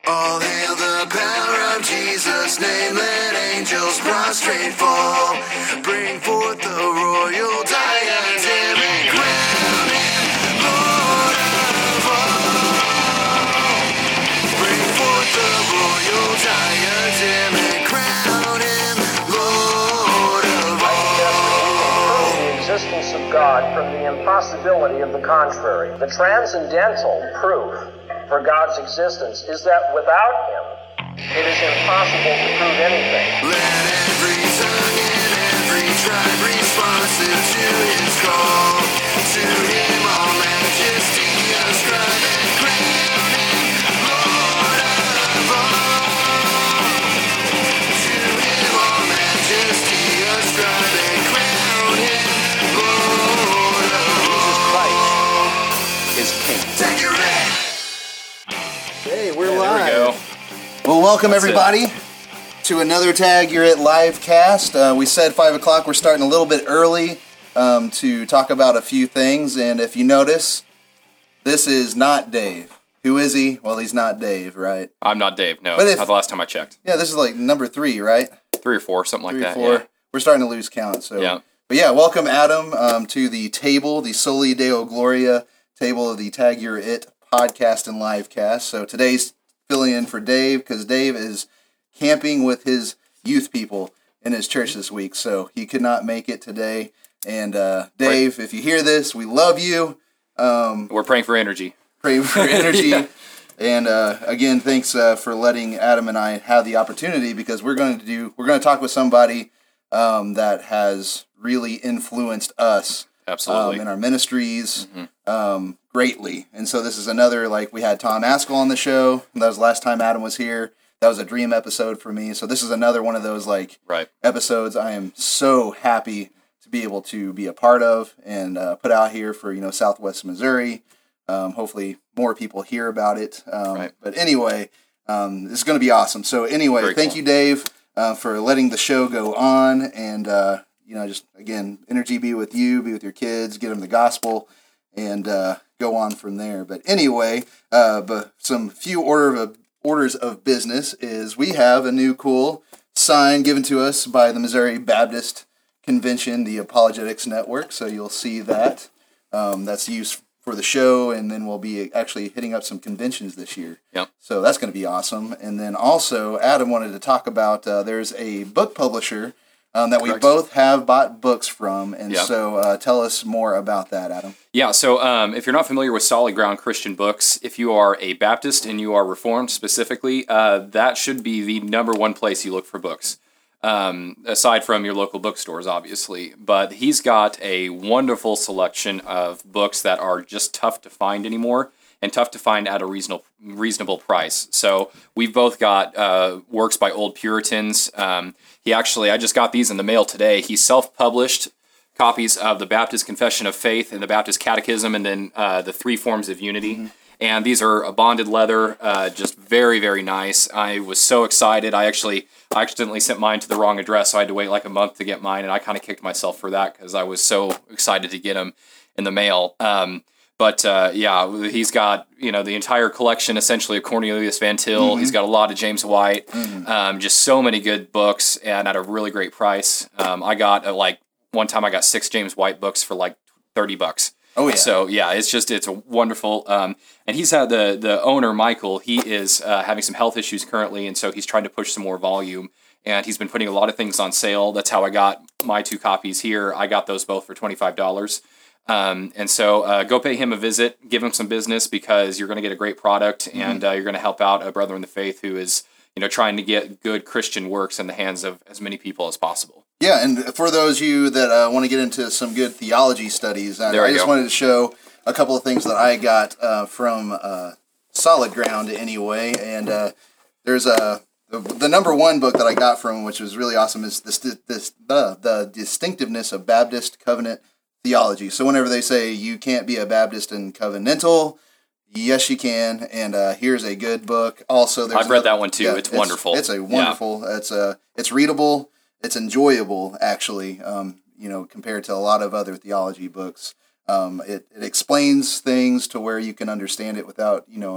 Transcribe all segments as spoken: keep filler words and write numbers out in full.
All hail the power of Jesus' name, let angels prostrate fall. Bring forth the royal diadem and crown him Lord of all. Bring forth the royal diadem and crown him Lord of all. The existence of God from the impossibility of the contrary. The transcendental proof for God's existence is that without Him, it is impossible to prove anything. Let every tongue and every tribe responsive to His call. To Him all majesty ascribe and crown Him Lord of all. To Him all majesty ascribe and crown Him Lord of all. Jesus Christ is King. Take your head. Hey, we're Yeah, live. there we go. Well, welcome That's everybody to another Tag You're It live cast. Uh, we said five o'clock. We're starting a little bit early um, to talk about a few things. And if you notice, this is not Dave. Who is he? Well, he's not Dave, right? I'm not Dave, no. But if- Not the last time I checked. Yeah, this is like number three, right? Three or four, something Three like or that. four. Yeah. We're starting to lose count. So, Yeah. But yeah, welcome Adam um, to the table, the Soli Deo Gloria table of the Tag You're It podcast and live cast. So today's filling in for Dave because Dave is camping with his youth people in his church this week, so he could not make it today. And uh, Dave, if you hear this, we love you. Um, We're praying for energy. pray for energy. Yeah. And uh, again, thanks uh, for letting Adam and I have the opportunity because we're going to do we're going to talk with somebody um, that has really influenced us Absolutely. um, in our ministries Mm-hmm. um, greatly. And so this is another, like we had Tom Askell on the show. That was the last time Adam was here. That was a dream episode for me. So this is another one of those like Right. episodes I am so happy to be able to be a part of and uh, put out here for, you know, Southwest Missouri. Um, hopefully more people hear about it. Um, Right. But anyway, um, this is going to be awesome. So anyway, Very thank cool. you, Dave, uh, for letting the show go on. And, uh, you know, just, again, energy be with you, be with your kids, get them the gospel, and uh, go on from there. But anyway, uh, but some few order of orders of business is we have a new cool sign given to us by the Missouri Baptist Convention, the Apologetics Network. So you'll see that. Um, that's used for the show, and then we'll be actually hitting up some conventions this year. Yep. So that's going to be awesome. And then also, Adam wanted to talk about uh, there's a book publisher um, that we Correct. both have bought books from. And Yep. so uh, tell us more about that, Adam. Yeah, so um, if you're not familiar with Solid Ground Christian Books, if you are a Baptist and you are Reformed specifically, uh, that should be the number one place you look for books, um, aside from your local bookstores, obviously. But he's got a wonderful selection of books that are just tough to find anymore and tough to find at a reasonable reasonable price. So we've both got uh, works by old Puritans. Um, he actually, I just got these in the mail today. He self-published copies of the Baptist Confession of Faith and the Baptist Catechism, and then uh, the Three Forms of Unity. Mm-hmm. And these are a bonded leather, uh, just very, very nice. I was so excited. I actually I accidentally sent mine to the wrong address, so I had to wait like a month to get mine, and I kind of kicked myself for that because I was so excited to get them in the mail. Um, but uh, yeah, he's got you know the entire collection essentially of Cornelius Van Til. Mm-hmm. He's got a lot of James White, mm-hmm. um, just so many good books, and at a really great price. Um, I got uh, like. One time I got six James White books for like thirty bucks. Oh yeah. So yeah, it's just, it's a wonderful, um, and he's had the, the owner, Michael, he is uh, having some health issues currently. And so he's trying to push some more volume, and he's been putting a lot of things on sale. That's how I got my two copies here. I got those both for twenty-five dollars. Um, and so uh, go pay him a visit, give him some business because you're going to get a great product, mm-hmm. and uh, you're going to help out a brother in the faith who is, you know, trying to get good Christian works in the hands of as many people as possible. Yeah, and for those of you that uh, want to get into some good theology studies, I, I just go. wanted to show a couple of things that I got uh, from uh, Solid Ground anyway. And uh, there's a the, the number one book that I got from, which was really awesome, is this, this the the distinctiveness of Baptist covenant theology. So whenever they say you can't be a Baptist and covenantal, yes, you can. And uh, here's a good book. Also, there's I've read another, that one too. yeah, it's, wonderful. It's a wonderful. Yeah. It's a it's readable. It's enjoyable, actually, um, you know, compared to a lot of other theology books. Um, it, it explains things to where you can understand it without, you know,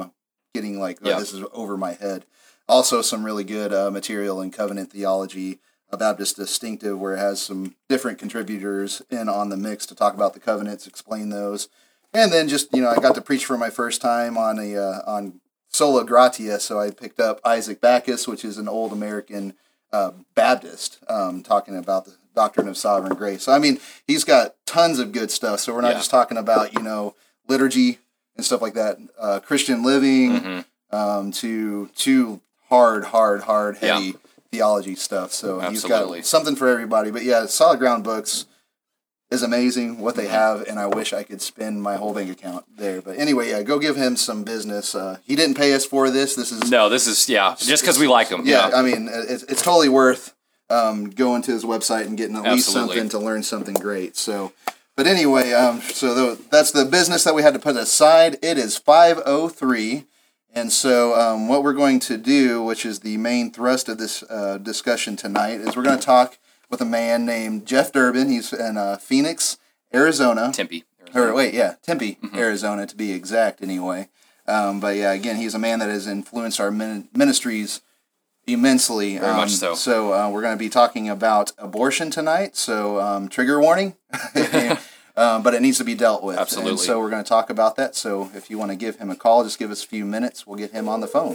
getting like, oh, Yeah. this is over my head. Also, some really good uh, material in covenant theology, a Baptist Distinctive, where it has some different contributors in on the mix to talk about the covenants, explain those. And then just, you know, I got to preach for my first time on a uh, on Sola Gratia, so I picked up Isaac Backus, which is an old American uh, Baptist, um, talking about the doctrine of sovereign grace. So, I mean, he's got tons of good stuff. So we're not Yeah. just talking about, you know, liturgy and stuff like that, uh, Christian living, Mm-hmm. um, to to hard, hard, hard, heavy Yeah. theology stuff. So Absolutely. he's got something for everybody. But yeah, Solid Ground Books is amazing what they Mm-hmm. have, and I wish I could spend my whole bank account there. But anyway, yeah, go give him some business. Uh, he didn't pay us for this. This is No, this is yeah, just because we like him. yeah, Yeah, I mean, it's, it's totally worth um, going to his website and getting at least Absolutely. something to learn something great. So, but anyway, um, so the, that's the business that we had to put aside. It is five oh three, and so um, what we're going to do, which is the main thrust of this uh, discussion tonight, is we're going to talk with a man named Jeff Durbin. He's in uh, Phoenix, Arizona. Tempe. Or wait, yeah, Tempe, Mm-hmm. Arizona, to be exact. Anyway, um, but yeah, again, he's a man that has influenced our min- ministries immensely. Very um, much so. So uh, we're going to be talking about abortion tonight. So um, trigger warning, um, but it needs to be dealt with. Absolutely. And so we're going to talk about that. So if you want to give him a call, just give us a few minutes. We'll get him on the phone.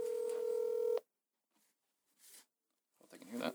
I can hear that.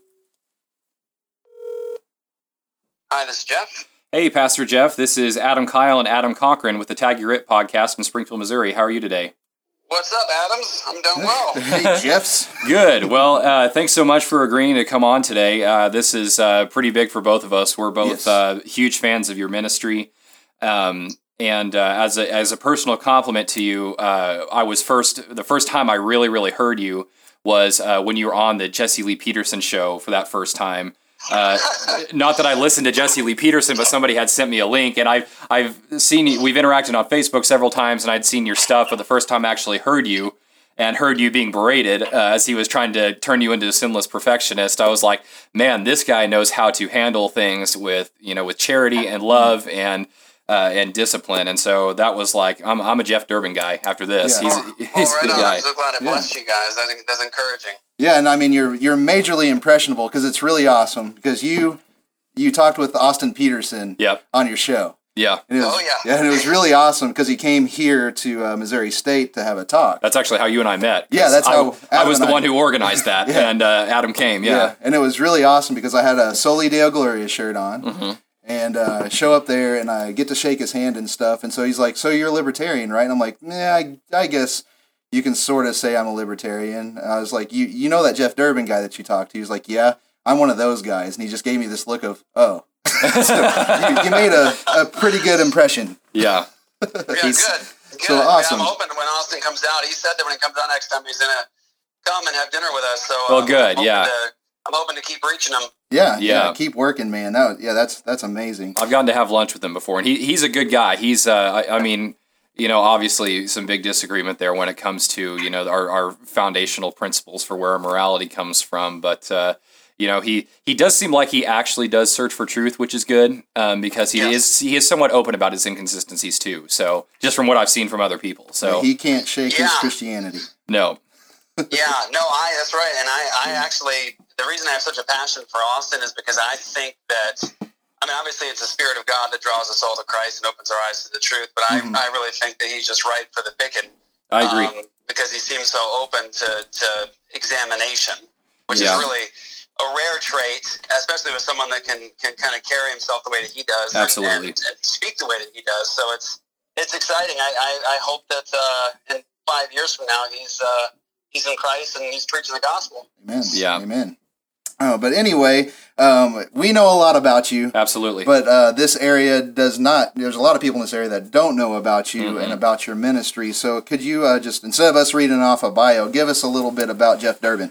Hi, this is Jeff. Hey, Pastor Jeff. This is Adam Kyle and Adam Cochran with the Tag Your It podcast in Springfield, Missouri. How are you today? What's up, Adams? I'm doing well. Hey, Jeffs. Good. Well, uh, thanks so much for agreeing to come on today. Uh, this is uh, pretty big for both of us. We're both Yes. uh, huge fans of your ministry. Um, and uh, as a as a personal compliment to you, uh, I was first the first time I really really heard you was uh, when you were on the Jesse Lee Peterson show for that first time. Uh, not that I listened to Jesse Lee Peterson, but somebody had sent me a link, and I've I've seen you, we've interacted on Facebook several times, and I'd seen your stuff, but the first time I actually heard you and heard you being berated uh, as he was trying to turn you into a sinless perfectionist, I was like, man, this guy knows how to handle things with you know with charity and love and uh, and discipline, and so that was like I'm I'm a Jeff Durbin guy after this. Yeah. He's Oh, he's right a good on. guy. I'm so glad it Yeah. blessed you guys. That's, that's encouraging. Yeah, and I mean you're you're majorly impressionable because it's really awesome because you you talked with Austin Peterson Yep. on your show. Yeah. And it was, Oh, yeah. and it was really awesome because he came here to uh, Missouri State to have a talk. That's actually how you and I met. 'cause Yeah, that's I, how I Adam was the and I- one who organized that, Yeah. and uh, Adam came. Yeah. and it was really awesome because I had a Soli Deo Gloria shirt on, Mm-hmm. and uh, I show up there and I get to shake his hand and stuff, and so he's like, "So you're a libertarian, right?" And I'm like, "Yeah, I, I guess you can sort of say I'm a libertarian." And I was like, "You you know that Jeff Durbin guy that you talked to?" He was like, "Yeah, I'm one of those guys," and he just gave me this look of, "Oh." So you, you made a, a pretty good impression. Yeah. Yeah, He's- good. Good. so awesome. Yeah, I'm hoping when Austin comes out, he said that when he comes out next time, he's going to come and have dinner with us. So, Well, um, good, I'm hoping yeah. To, I'm hoping to keep reaching him. Yeah, yeah, Yeah. keep working, man. That was, yeah, that's that's amazing. I've gotten to have lunch with him before, and he he's a good guy. He's, uh, I, I mean, you know, obviously some big disagreement there when it comes to, you know, our, our foundational principles for where our morality comes from. But, uh, you know, he, he does seem like he actually does search for truth, which is good, um, because he Yeah. is he is somewhat open about his inconsistencies too. So just from what I've seen from other people. So he can't shake his Yeah. Christianity. no, Yeah, no, I. That's right. And I, I actually, the reason I have such a passion for Austin is because I think that, I mean, obviously it's the Spirit of God that draws us all to Christ and opens our eyes to the truth, but I, Mhm. I really think that he's just ripe for the picking. I agree. Um, because he seems so open to, to examination, which Yeah. is really a rare trait, especially with someone that can, can kind of carry himself the way that he does. and- Absolutely. And, and speak the way that he does. So it's it's exciting. I, I, I hope that uh, in five years from now he's uh, he's in Christ and he's preaching the gospel. Amen. Yeah. Amen. Oh, but anyway, um, we know a lot about you, Absolutely. but uh, this area does not. There's a lot of people in this area that don't know about you Mhm. and about your ministry. So could you uh, just, instead of us reading off a bio, give us a little bit about Jeff Durbin?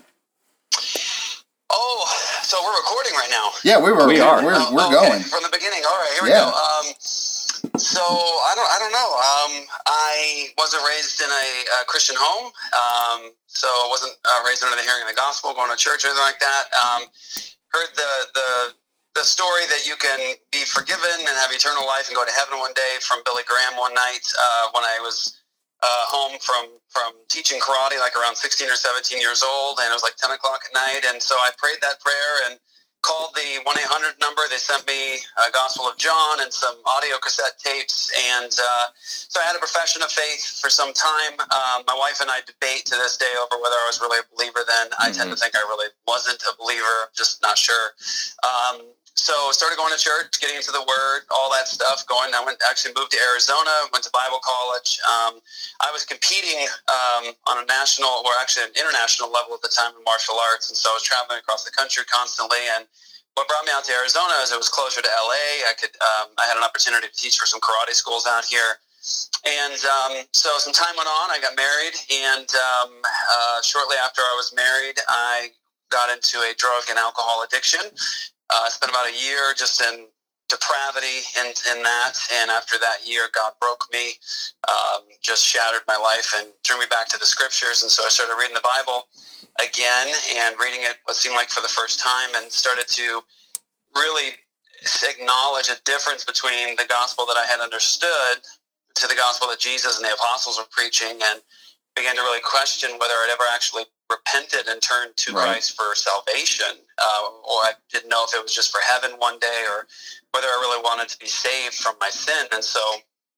Oh, so we're recording right now. Yeah, we were. We are. We're, Oh, we're okay. going. From the beginning. All right, here Yeah. we go. Um, so I don't, I don't know. Um, I wasn't raised in a, a Christian home, um, so I wasn't uh, raised under the hearing of the gospel, going to church or anything like that. Um, heard the the the story that you can be forgiven and have eternal life and go to heaven one day from Billy Graham one night uh, when I was uh, home from, from teaching karate, like around sixteen or seventeen years old, and it was like ten o'clock at night, and so I prayed that prayer and called the one eight hundred number. They sent me a Gospel of John and some audio cassette tapes, and uh, so I had a profession of faith for some time. Um, my wife and I debate to this day over whether I was really a believer then. I mm-hmm. tend to think I really wasn't a believer, just not sure. Um, so started going to church, getting into the Word, all that stuff, going. I went actually moved to Arizona, went to Bible college. Um, I was competing um, on a national, or actually an international level at the time in martial arts, and so I was traveling across the country constantly. And what brought me out to Arizona is it was closer to L A. I could, um, I had an opportunity to teach for some karate schools out here. And um, so some time went on. I got married, and um, uh, shortly after I was married, I got into a drug and alcohol addiction. I uh, spent about a year just in depravity in, in that, and after that year, God broke me, um, just shattered my life and drew me back to the scriptures, and so I started reading the Bible again and reading it what seemed like for the first time, and started to really acknowledge a difference between the gospel that I had understood to the gospel that Jesus and the apostles were preaching, and began to really question whether I'd ever actually repented and turned to right. Christ for salvation, uh, or I didn't know if it was just for heaven one day, or whether I really wanted to be saved from my sin. And so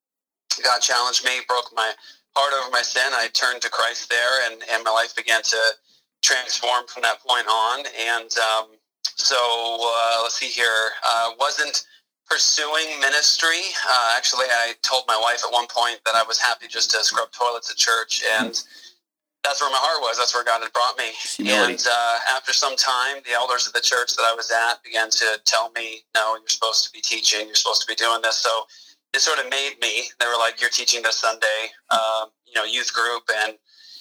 God challenged me, broke my heart over my sin. I turned to Christ there, and, and my life began to transform from that point on. And um, so uh, let's see here, uh, wasn't pursuing ministry. Uh, actually, I told my wife at one point that I was happy just to scrub toilets at church, and that's where my heart was. That's where God had brought me. Humility. And uh, after some time, the elders of the church that I was at began to tell me, no, you're supposed to be teaching. You're supposed to be doing this. So it sort of made me. They were like, you're teaching this Sunday, uh, you know, youth group. And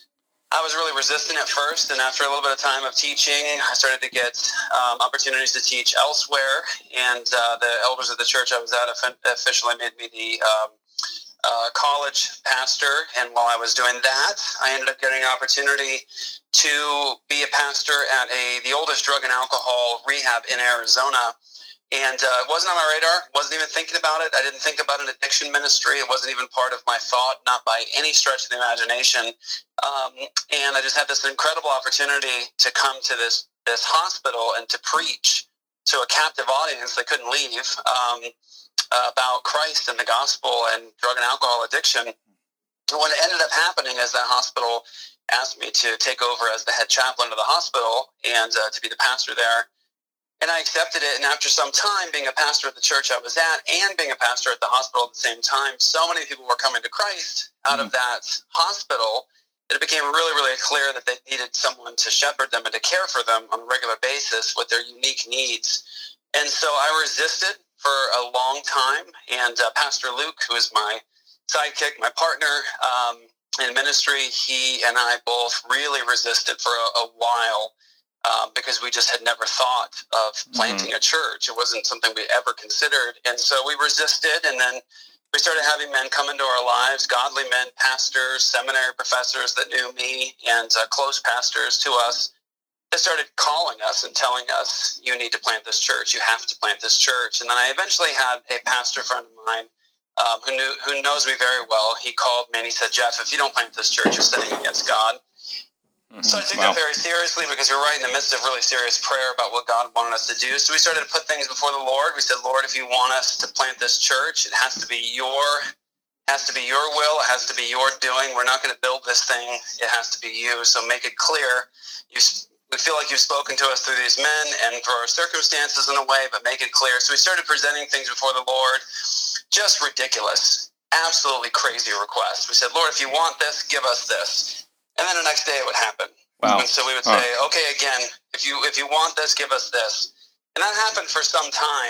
I was really resistant at first. And after a little bit of time of teaching, I started to get um, opportunities to teach elsewhere. And uh, the elders of the church I was at officially made me the um, Uh, college pastor, and while I was doing that, I ended up getting an opportunity to be a pastor at a the oldest drug and alcohol rehab in Arizona, and uh, it wasn't on my radar. Wasn't even thinking about it. I didn't think about an addiction ministry. It wasn't even part of my thought, not by any stretch of the imagination. Um, and I just had this incredible opportunity to come to this this hospital and to preach to a captive audience that couldn't leave. Um, Uh, about Christ and the gospel and drug and alcohol addiction. And what ended up happening is that hospital asked me to take over as the head chaplain of the hospital and uh, to be the pastor there. And I accepted it. And after some time being a pastor at the church I was at and being a pastor at the hospital at the same time, so many people were coming to Christ out mm-hmm. of that hospital that it became really, really clear that they needed someone to shepherd them and to care for them on a regular basis with their unique needs. And so I resisted for a long time, and uh, Pastor Luke, who is my sidekick, my partner um, in ministry, he and I both really resisted for a, a while um, because we just had never thought of planting mm-hmm. a church. It wasn't something we ever considered, and so we resisted, and then we started having men come into our lives, godly men, pastors, seminary professors that knew me, and uh, close pastors to us. They started calling us and telling us, you need to plant this church. You have to plant this church. And then I eventually had a pastor friend of mine um, who knew who knows me very well. He called me and he said, Jeff, if you don't plant this church, you're sinning against God. Mm-hmm. So I took wow. that very seriously because we're right in the midst of really serious prayer about what God wanted us to do. So we started to put things before the Lord. We said, Lord, if you want us to plant this church, it has to be your has to be your will. It has to be your doing. We're not going to build this thing. It has to be you. So make it clear. You We feel like you've spoken to us through these men and through our circumstances in a way, but make it clear. So we started presenting things before the Lord, just ridiculous, absolutely crazy requests. We said, Lord, if you want this, give us this. And then the next day it would happen. Wow. And so we would huh. say, okay, again, if you if you want this, give us this. And that happened for some time.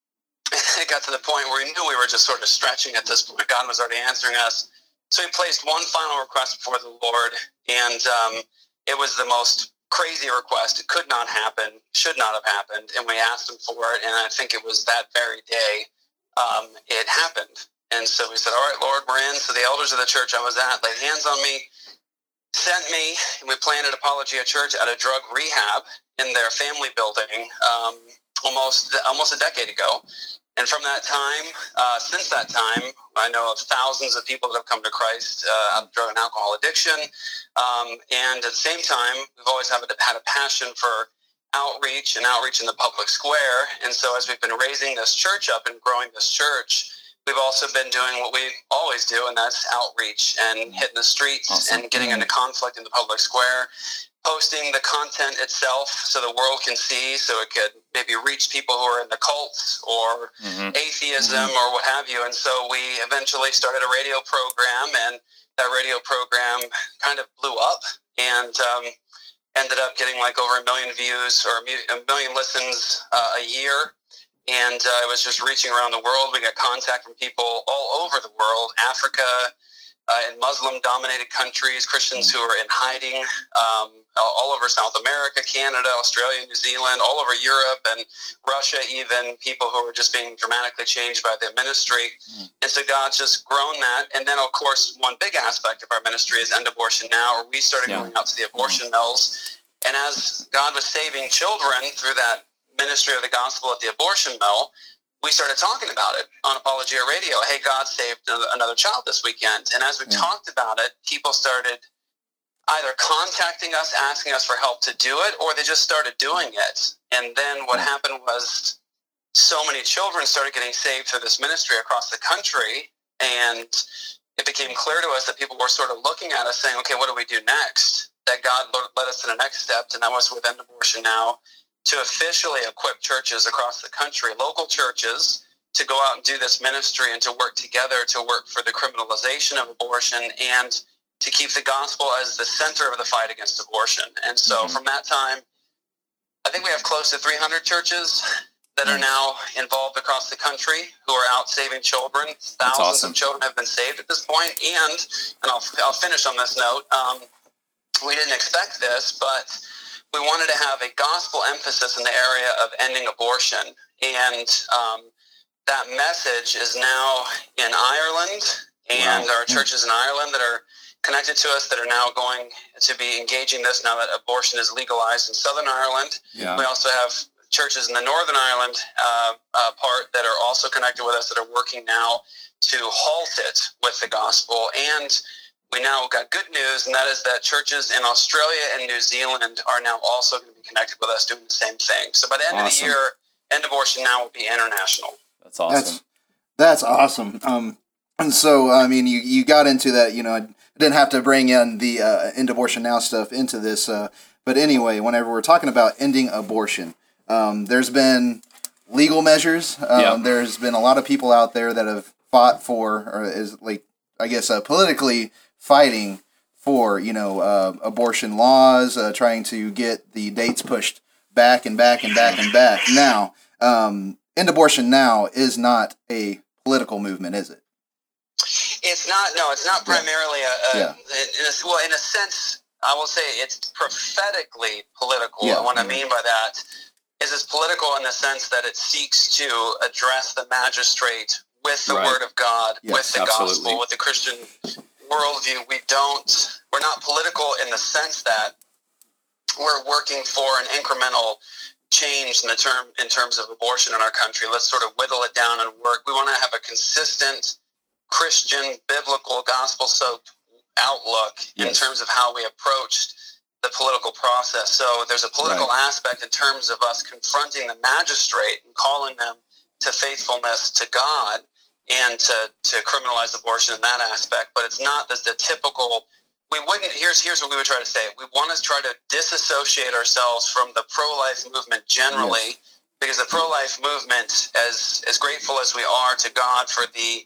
It got to the point where we knew we were just sort of stretching at this point. God was already answering us. So we placed one final request before the Lord, and um, it was the most crazy request. It could not happen, should not have happened, and we asked him for it, and I think it was that very day um, it happened. And so we said, all right, Lord, we're in. So the elders of the church I was at laid hands on me, sent me, and we planted Apologia Church at a drug rehab in their family building um, almost almost a decade ago. And from that time, uh, since that time, I know of thousands of people that have come to Christ uh, out of drug and alcohol addiction. Um, and at the same time, we've always have a, had a passion for outreach and outreach in the public square. And so as we've been raising this church up and growing this church, we've also been doing what we always do, and that's outreach and hitting the streets awesome. and getting into conflict in the public square, posting the content itself so the world can see, so it could maybe reach people who are in the cults or mm-hmm. atheism mm-hmm. or what have you. And so we eventually started a radio program, and that radio program kind of blew up and um, ended up getting like over a million views or a million listens uh, a year. And uh, it was just reaching around the world. We got contact from people all over the world, Africa, uh, in Muslim-dominated countries, Christians who are in hiding, um, all over South America, Canada, Australia, New Zealand, all over Europe, and Russia even, people who were just being dramatically changed by the ministry. Mm. And so God's just grown that. And then, of course, one big aspect of our ministry is End Abortion Now, where we started yeah. going out to the abortion mills. And as God was saving children through that ministry of the gospel at the abortion mill, we started talking about it on Apologia Radio. Hey, God saved another child this weekend. And as we yeah. talked about it, people started either contacting us, asking us for help to do it, or they just started doing it. And then what yeah. happened was so many children started getting saved through this ministry across the country. And it became clear to us that people were sort of looking at us saying, okay, what do we do next? That God led us to the next step. And that was with End Abortion Now, to officially equip churches across the country, local churches, to go out and do this ministry and to work together to work for the criminalization of abortion and to keep the gospel as the center of the fight against abortion. And so mm-hmm. from that time, I think we have close to three hundred churches that are now involved across the country who are out saving children. Thousands awesome. of children have been saved at this point. And, and I'll, I'll finish on this note, um, we didn't expect this, but we wanted to have a gospel emphasis in the area of ending abortion. And um, that message is now in Ireland, and wow. there are churches in Ireland that are connected to us that are now going to be engaging this now that abortion is legalized in Southern Ireland. Yeah. We also have churches in the Northern Ireland uh, uh, part that are also connected with us that are working now to halt it with the gospel. And we now got good news, and that is that churches in Australia and New Zealand are now also going to be connected with us doing the same thing. So by the end awesome. of the year, End Abortion Now will be international. That's awesome. That's, that's awesome. Um, and so, I mean, you, you got into that, you know, I didn't have to bring in the uh, End Abortion Now stuff into this. Uh, but anyway, whenever we're talking about ending abortion, um, there's been legal measures. Um, yep. There's been a lot of people out there that have fought for, or is like, I guess, uh, politically fighting for, you know, uh, abortion laws, uh, trying to get the dates pushed back and back and back and back. Now, um, End Abortion Now is not a political movement, is it? It's not. No, it's not primarily a. a, yeah. in a well, in a sense, I will say it's prophetically political. Yeah. And what I mean by that is it's political in the sense that it seeks to address the magistrate with the right. Word of God, yes, with the absolutely. gospel, with the Christian worldview. We don't, we're not political in the sense that we're working for an incremental change in the term, in terms of abortion in our country. Let's sort of whittle it down and work. We want to have a consistent Christian, biblical, gospel-soaked outlook yes. in terms of how we approached the political process. So there's a political right. aspect in terms of us confronting the magistrate and calling them to faithfulness to God and to, to criminalize abortion in that aspect, but it's not the, the typical, we wouldn't, here's here's what we would try to say. We want to try to disassociate ourselves from the pro-life movement generally, yes. because the pro-life movement, as, as grateful as we are to God for the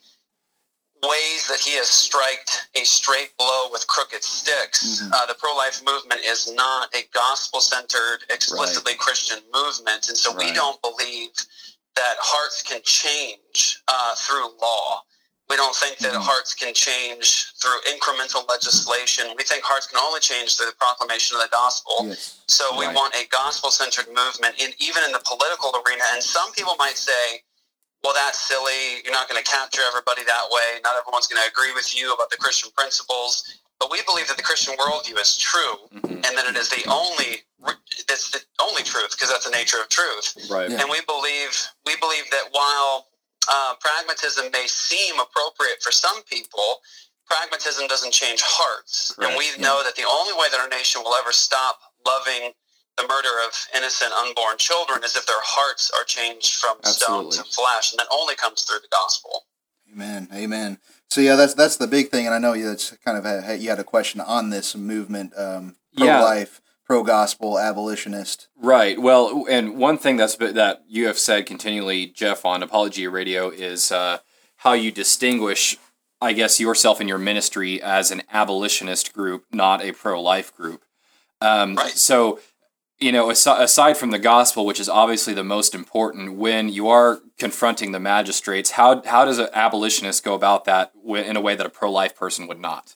ways that he has striked a straight blow with crooked sticks, mm-hmm. uh, the pro-life movement is not a gospel-centered, explicitly right. Christian movement, and so right. we don't believe that hearts can change uh, through law. We don't think that mm-hmm. hearts can change through incremental legislation. We think hearts can only change through the proclamation of the gospel. Yes. So we right. want a gospel-centered movement, in, even in the political arena. And some people might say, well, that's silly. You're not going to capture everybody that way. Not everyone's going to agree with you about the Christian principles. But we believe that the Christian worldview is true, mm-hmm. and that it is the only that's the only truth, because that's the nature of truth. Right. Yeah. And we believe we believe that while uh, pragmatism may seem appropriate for some people, pragmatism doesn't change hearts. Correct. And we know that the only way that our nation will ever stop loving the murder of innocent unborn children is if their hearts are changed from Absolutely. stone to flesh, and that only comes through the gospel. Amen. Amen. So yeah, that's that's the big thing, and I know you that's kind of a, you had a question on this movement, um, pro-life, Yeah. pro-gospel, abolitionist. Right. Well, and one thing that's that you have said continually, Jeff, on Apologia Radio is uh, how you distinguish, I guess, yourself and your ministry as an abolitionist group, not a pro-life group. Um, Right. So, you know, aside, aside from the gospel, which is obviously the most important, when you are confronting the magistrates, how how does an abolitionist go about that in a way that a pro-life person would not?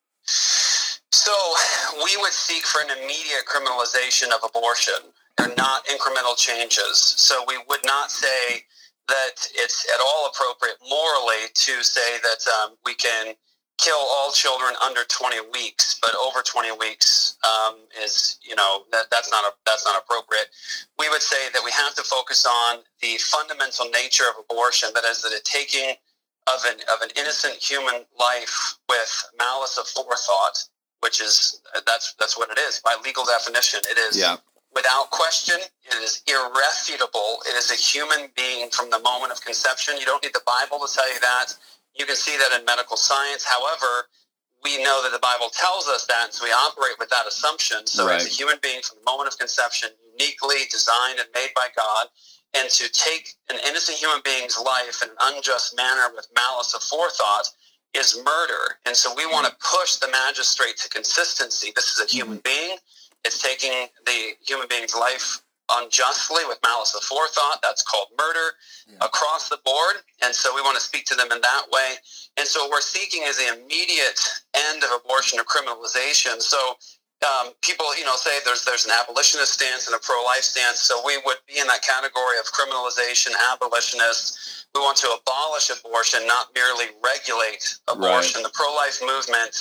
So we would seek for an immediate criminalization of abortion and not incremental changes. So we would not say that it's at all appropriate morally to say that um, we can kill all children under twenty weeks, but over twenty weeks um, is, you know, that that's not a, that's not appropriate. We would say that we have to focus on the fundamental nature of abortion, that is, that the taking of an of an innocent human life with malice of forethought, which is that's that's what it is by legal definition. It is Yeah. without question. It is irrefutable. It is a human being from the moment of conception. You don't need the Bible to tell you that. You can see that in medical science. However, we know that the Bible tells us that, so we operate with that assumption. So Right. it's a human being from the moment of conception, uniquely designed and made by God. And to take an innocent human being's life in an unjust manner with malice of forethought is murder. And so we want to push the magistrate to consistency. This is a human being. It's taking the human being's life unjustly with malice of forethought. That's called murder Yeah. across the board. And so we want to speak to them in that way. And so what we're seeking is the immediate end of abortion or criminalization. So um, people, you know, say there's there's an abolitionist stance and a pro-life stance. So we would be in that category of criminalization, abolitionists. We want to abolish abortion, not merely regulate abortion. The pro-life movement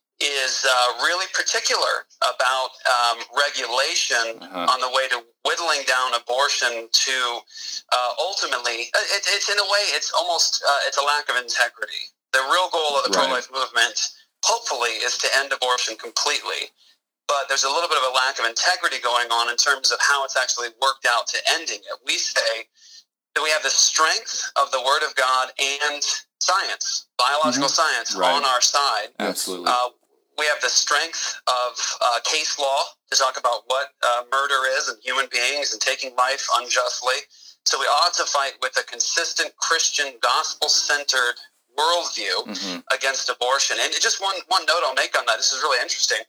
is uh, really particular about um, regulation Uh-huh. on the way to whittling down abortion to uh, ultimately, it, it's in a way, it's almost, uh, it's a lack of integrity. The real goal of the Right. pro-life movement, hopefully, is to end abortion completely. But there's a little bit of a lack of integrity going on in terms of how it's actually worked out to ending it. We say that we have the strength of the Word of God and science, biological science, Right. on our side. Absolutely. Uh, we have the strength of uh, case law to talk about what uh, murder is and human beings and taking life unjustly. So we ought to fight with a consistent Christian, gospel-centered worldview Mhm. against abortion. And just one one note I'll make on that. This is really interesting.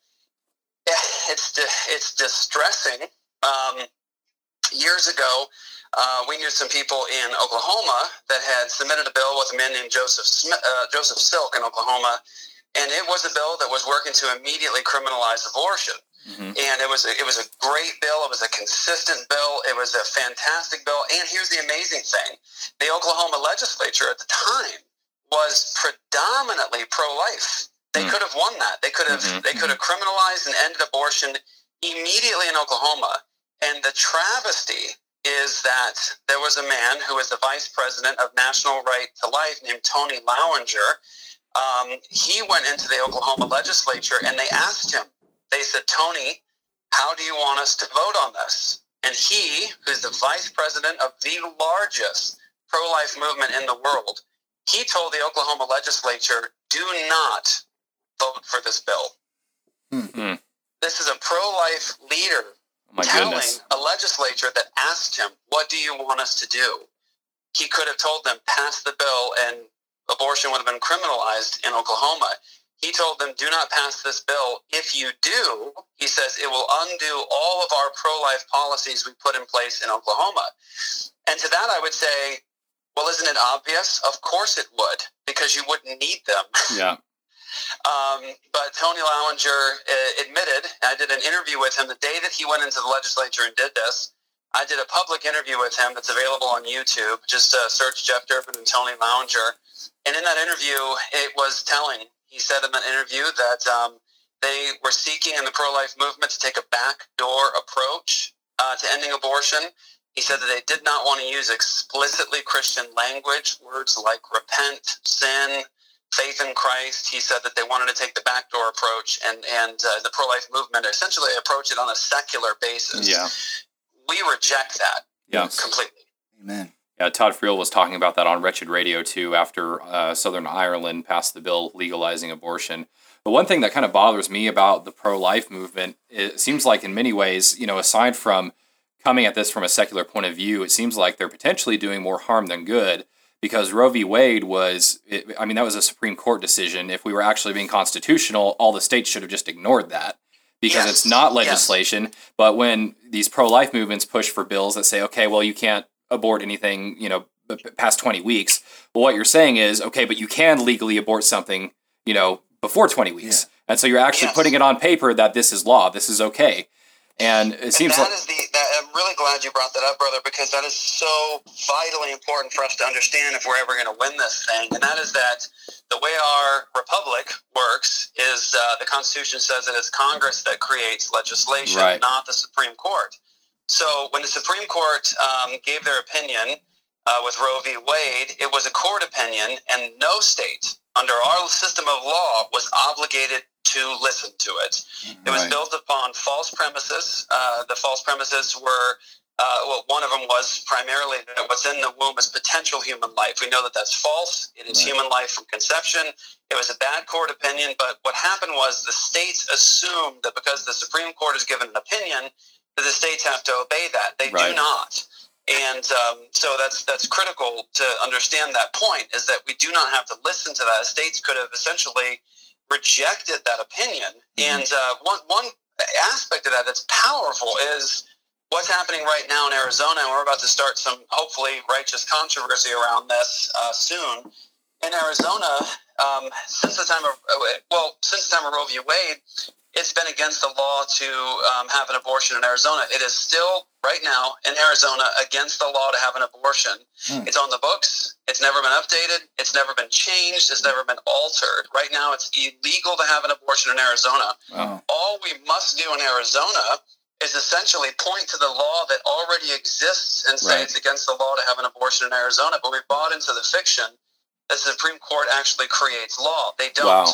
It's di- it's distressing. Um, years ago, uh, we knew some people in Oklahoma that had submitted a bill with a man named Joseph Smith, uh, Joseph Silk in Oklahoma. And it was a bill that was working to immediately criminalize abortion. Mhm. And it was a, it was a great bill. It was a consistent bill. It was a fantastic bill. And here's the amazing thing. The Oklahoma legislature at the time was predominantly pro-life. They Mm. could have won that. They could have Mhm. they could have criminalized and ended abortion immediately in Oklahoma. And the travesty is that there was a man who was the vice president of National Right to Life named Tony Lowinger. Um, he went into the Oklahoma legislature and they asked him, they said, Tony, how do you want us to vote on this? And he, who's the vice president of the largest pro-life movement in the world, he told the Oklahoma legislature, do not vote for this bill. Hmm. This is a pro-life leader Oh my telling goodness. a legislature that asked him, what do you want us to do? He could have told them, pass the bill, and abortion would have been criminalized in Oklahoma. He told them, do not pass this bill. If you do, he says, it will undo all of our pro-life policies we put in place in Oklahoma. And to that I would say, well, isn't it obvious? Of course it would, because you wouldn't need them. Yeah. Um, but Tony Lowinger uh, admitted, I did an interview with him the day that he went into the legislature and did this. I did a public interview with him that's available on YouTube. Just uh, search Jeff Durbin and Tony Lowinger. And in that interview, it was telling. He said in that interview that um, they were seeking in the pro-life movement to take a backdoor approach uh, to ending abortion. He said that they did not want to use explicitly Christian language, words like repent, sin, faith in Christ. He said that they wanted to take the backdoor approach, and, and uh, the pro-life movement essentially approach it on a secular basis. Yeah. We reject that Yeah. completely. Amen. Yeah, Todd Friel was talking about that on Wretched Radio, too, after uh, Southern Ireland passed the bill legalizing abortion. But one thing that kind of bothers me about the pro-life movement, it seems like in many ways, you know, aside from coming at this from a secular point of view, it seems like they're potentially doing more harm than good, because Roe v. Wade was, it, I mean, that was a Supreme Court decision. If we were actually being constitutional, all the states should have just ignored that, because Yes. it's not legislation. Yes. But when these pro-life movements push for bills that say, okay, well, you can't abort anything, you know, past twenty weeks. Well, what you're saying is, okay, but you can legally abort something, you know, before twenty weeks. Yeah. And so you're actually yes. putting it on paper that this is law, this is okay. And it seems and that like... Is the, that, I'm really glad you brought that up, brother, because that is so vitally important for us to understand if we're ever going to win this thing. And that is that the way our republic works is uh, the Constitution says that it's Congress that creates legislation, right. not the Supreme Court. So when the Supreme Court um, gave their opinion uh, with Roe v. Wade, it was a court opinion, and no state under our system of law was obligated to listen to it. It was right. built upon false premises. Uh, the false premises were, uh, well, one of them was primarily that what's in the womb is potential human life. We know that that's false. It is right. human life from conception. It was a bad court opinion, but what happened was the states assumed that because the Supreme Court has given an opinion, that the states have to obey that. They right. do not. And um, so that's that's critical to understand that point, is that we do not have to listen to that. States could have essentially rejected that opinion. Mm-hmm. And uh, one one aspect of that that's powerful is what's happening right now in Arizona, and we're about to start some, hopefully, righteous controversy around this uh, soon. In Arizona, um, since the time of, well, since the time of Roe v. Wade, it's been against the law to um, have an abortion in Arizona. It is still, right now, in Arizona, against the law to have an abortion. Hmm. It's on the books. It's never been updated. It's never been changed. It's never been altered. Right now, it's illegal to have an abortion in Arizona. Wow. All we must do in Arizona is essentially point to the law that already exists and say right. it's against the law to have an abortion in Arizona, but we bought into the fiction that the Supreme Court actually creates law. They don't. Wow.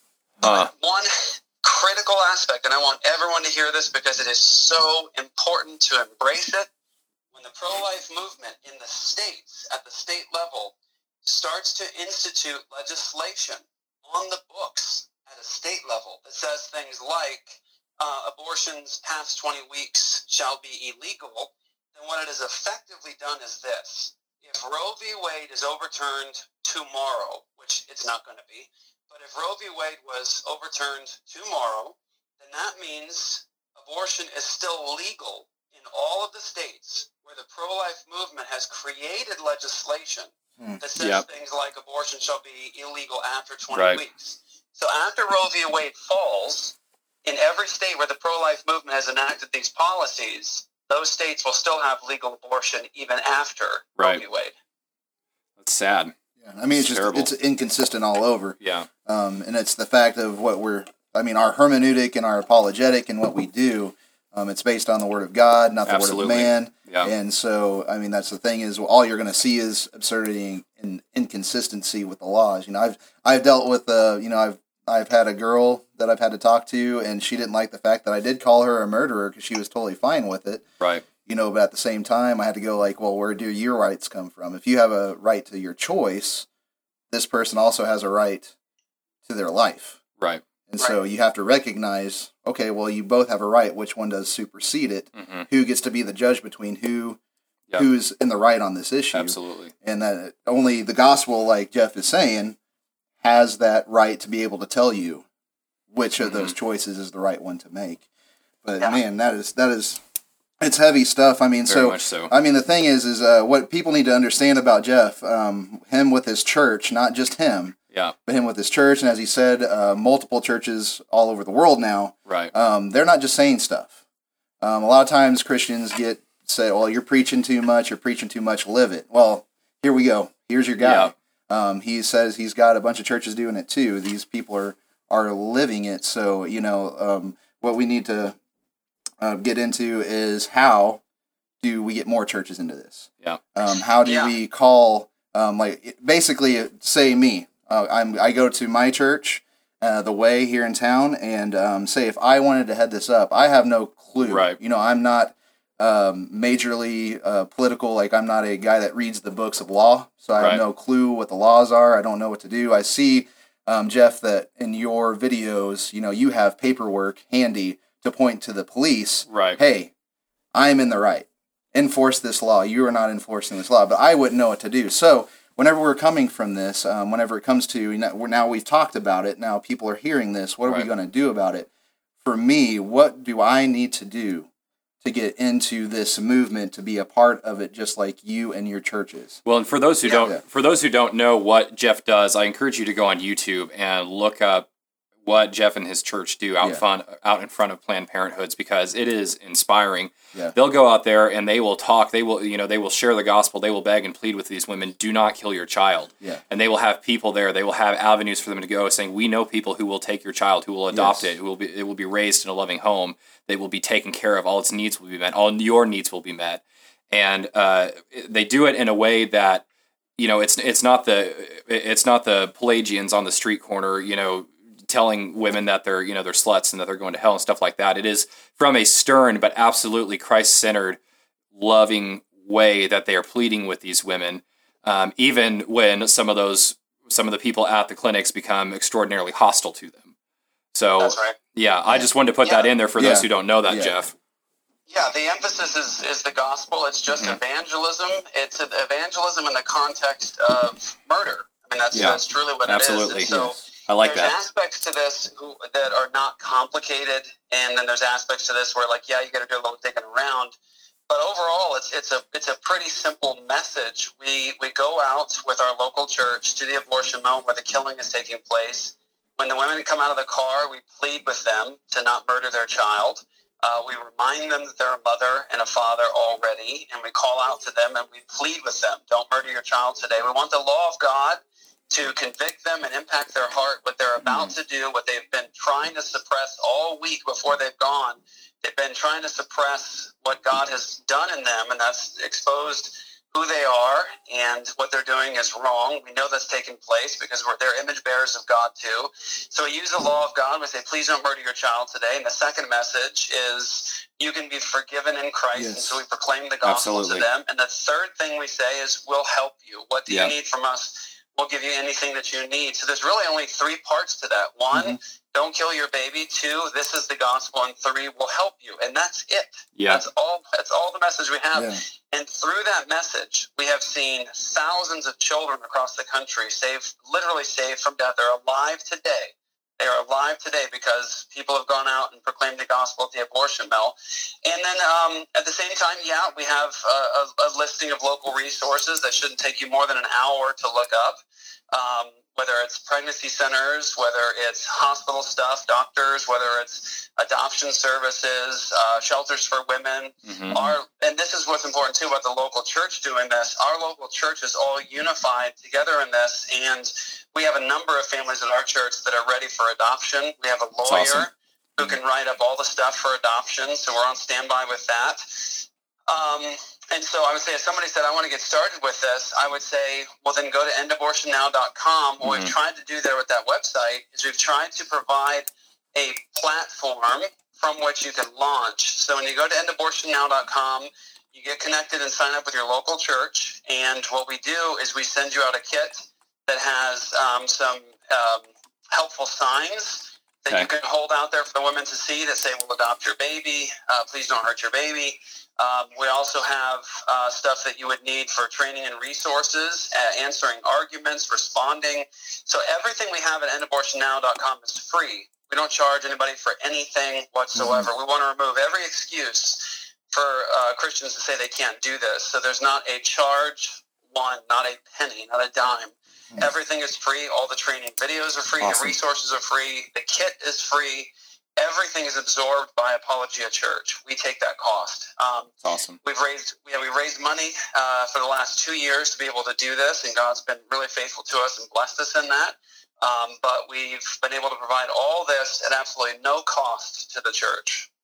Uh. One critical aspect, and I want everyone to hear this because it is so important to embrace it. When the pro-life movement in the states, at the state level, starts to institute legislation on the books at a state level that says things like uh, abortions past twenty weeks shall be illegal, then what it has effectively done is this. If Roe v. Wade is overturned tomorrow, which it's not going to be, but if Roe v. Wade was overturned tomorrow, then that means abortion is still legal in all of the states where the pro-life movement has created legislation hmm. that says yep. things like abortion shall be illegal after twenty right. weeks. So after Roe v. Wade falls, in every state where the pro-life movement has enacted these policies, those states will still have legal abortion even after right. Roe v. Wade. That's sad. Yeah, I mean, it's, it's just terrible. It's inconsistent all over. Yeah. Um, and it's the fact of what we're, I mean, our hermeneutic and our apologetic and what we do, um, it's based on the Word of God, not the Absolutely. Word of man. Yeah. And so, I mean, that's the thing is all you're going to see is absurdity and inconsistency with the laws. You know, I've I've dealt with, uh, you know, I've I've had a girl that I've had to talk to, and she didn't like the fact that I did call her a murderer because she was totally fine with it. Right. You know, but at the same time, I had to go like, well, where do your rights come from? If you have a right to your choice, this person also has a right to their life. Right. And right. so you have to recognize, okay, well, you both have a right. Which one does supersede it? Mm-hmm. Who gets to be the judge between who yep. who's in the right on this issue? Absolutely. And that only the gospel, like Jeff is saying, has that right to be able to tell you which of mm-hmm. those choices is the right one to make. But yeah. man, that is that is it's heavy stuff. I mean, Very so, much so I mean, the thing is, is uh, what people need to understand about Jeff, um, him with his church, not just him, yeah, but him with his church, and as he said, uh, multiple churches all over the world now. Right. Um, they're not just saying stuff. Um, a lot of times Christians get said, "Well, you're preaching too much. You're preaching too much. Live it." Well, here we go. Here's your guy. Yeah. Um, he says he's got a bunch of churches doing it too. These people are are living it. So you know um, what we need to uh, get into is how do we get more churches into this? Yeah. Um, how do Yeah. we call, um, like, basically, say me, uh, I'm, I go to my church, uh, the Way here in town, and um, say if I wanted to head this up, I have no clue. Right. You know, I'm not um, majorly uh, political. Like, I'm not a guy that reads the books of law, so I have Right. no clue what the laws are. I don't know what to do. I see, um, Jeff, that in your videos, you know, you have paperwork handy to point to the police. Right. Hey, I am in the right. Enforce this law. You are not enforcing this law, but I wouldn't know what to do. So whenever we're coming from this, um, whenever it comes to, you know, now we've talked about it, now people are hearing this, what are we Right. going to do about it? For me, what do I need to do to get into this movement, to be a part of it, just like you and your churches? Well, and for those who Yeah. don't, Yeah. for those who don't know what Jeff does, I encourage you to go on YouTube and look up what Jeff and his church do out Yeah. front, out in front of Planned Parenthoods, because it is inspiring. Yeah. They'll go out there and they will talk. They will, you know, they will share the gospel. They will beg and plead with these women, do not kill your child. Yeah. And they will have people there. They will have avenues for them to go, saying, we know people who will take your child, who will adopt Yes. it, who will be, it will be raised in a loving home. They will be taken care of. All its needs will be met. All your needs will be met. And uh, they do it in a way that, you know, it's it's not the it's not the Pelagians on the street corner, you know, telling women that they're, you know, they're sluts and that they're going to hell and stuff like that. It is from a stern but absolutely Christ-centered, loving way that they are pleading with these women, um, even when some of those some of the people at the clinics become extraordinarily hostile to them. So, That's right. yeah, I just wanted to put that Yeah. in there for Yeah. those who don't know that, Yeah. Jeff. Yeah, the emphasis is, is the gospel. It's just Mm-hmm. evangelism. It's an evangelism in the context of murder. I mean, that's Yeah, that's truly what absolutely. it is. And so Yes. I like there's that. aspects to this who, that are not complicated, and then there's aspects to this where, like, yeah, you got to do a little digging around. But overall, it's it's a it's a pretty simple message. We we go out with our local church to the abortion mill where the killing is taking place. When the women come out of the car, we plead with them to not murder their child. Uh, we remind them that they're a mother and a father already, and we call out to them and we plead with them, don't murder your child today. We want the law of God to convict them and impact their heart, what they're about to do, what they've been trying to suppress all week before they've gone. They've been trying to suppress what God has done in them, and that's exposed who they are, and what they're doing is wrong. We know that's taking place because we're they're image bearers of God too. So we use the law of God. We say, please don't murder your child today. And the second message is you can be forgiven in Christ. Yes. And so we proclaim the gospel Absolutely. to them. And the third thing we say is, we'll help you. What do Yeah. you need from us? We'll give you anything that you need. So there's really only three parts to that. One, Mm-hmm. don't kill your baby. Two, this is the gospel. And three, we'll help you. And that's it. Yeah. That's all. That's all the message we have. Yeah. And through that message, we have seen thousands of children across the country saved, literally saved from death. They're alive today. They are alive today because people have gone out and proclaimed the gospel at the abortion mill. And then um, at the same time, yeah, we have a, a, a listing of local resources that shouldn't take you more than an hour to look up. Um, whether it's pregnancy centers, whether it's hospital stuff, doctors, whether it's adoption services, uh, shelters for women. Mhm. Our, and this is what's important too about the local church doing this. Our local church is all unified together in this, and we have a number of families in our church that are ready for adoption. We have a lawyer awesome. who can write up all the stuff for adoption, so we're on standby with that. Um, and so I would say, if somebody said, I want to get started with this, I would say, well, then go to end abortion now dot com. What we've tried to do there with that website is we've tried to provide a platform from which you can launch. So when you go to end abortion now dot com, you get connected and sign up with your local church. And what we do is we send you out a kit that has um, some um, helpful signs that Okay. you can hold out there for the women to see that say, we'll adopt your baby. Uh, please don't hurt your baby. Um, we also have uh, stuff that you would need for training and resources, uh, answering arguments, responding. So everything we have at end abortion now dot com is free. We don't charge anybody for anything whatsoever. Mm-hmm. We want to remove every excuse for uh, Christians to say they can't do this. So there's not a charge, one, not a penny, not a dime. Mm-hmm. Everything is free. All the training videos are free. Awesome. The resources are free. The kit is free. Everything is absorbed by Apologia Church. We take that cost. Um, It's awesome. We've raised, yeah, we raised money uh, for the last two years to be able to do this, and God's been really faithful to us and blessed us in that. Um, but we've been able to provide all this at absolutely no cost to the church.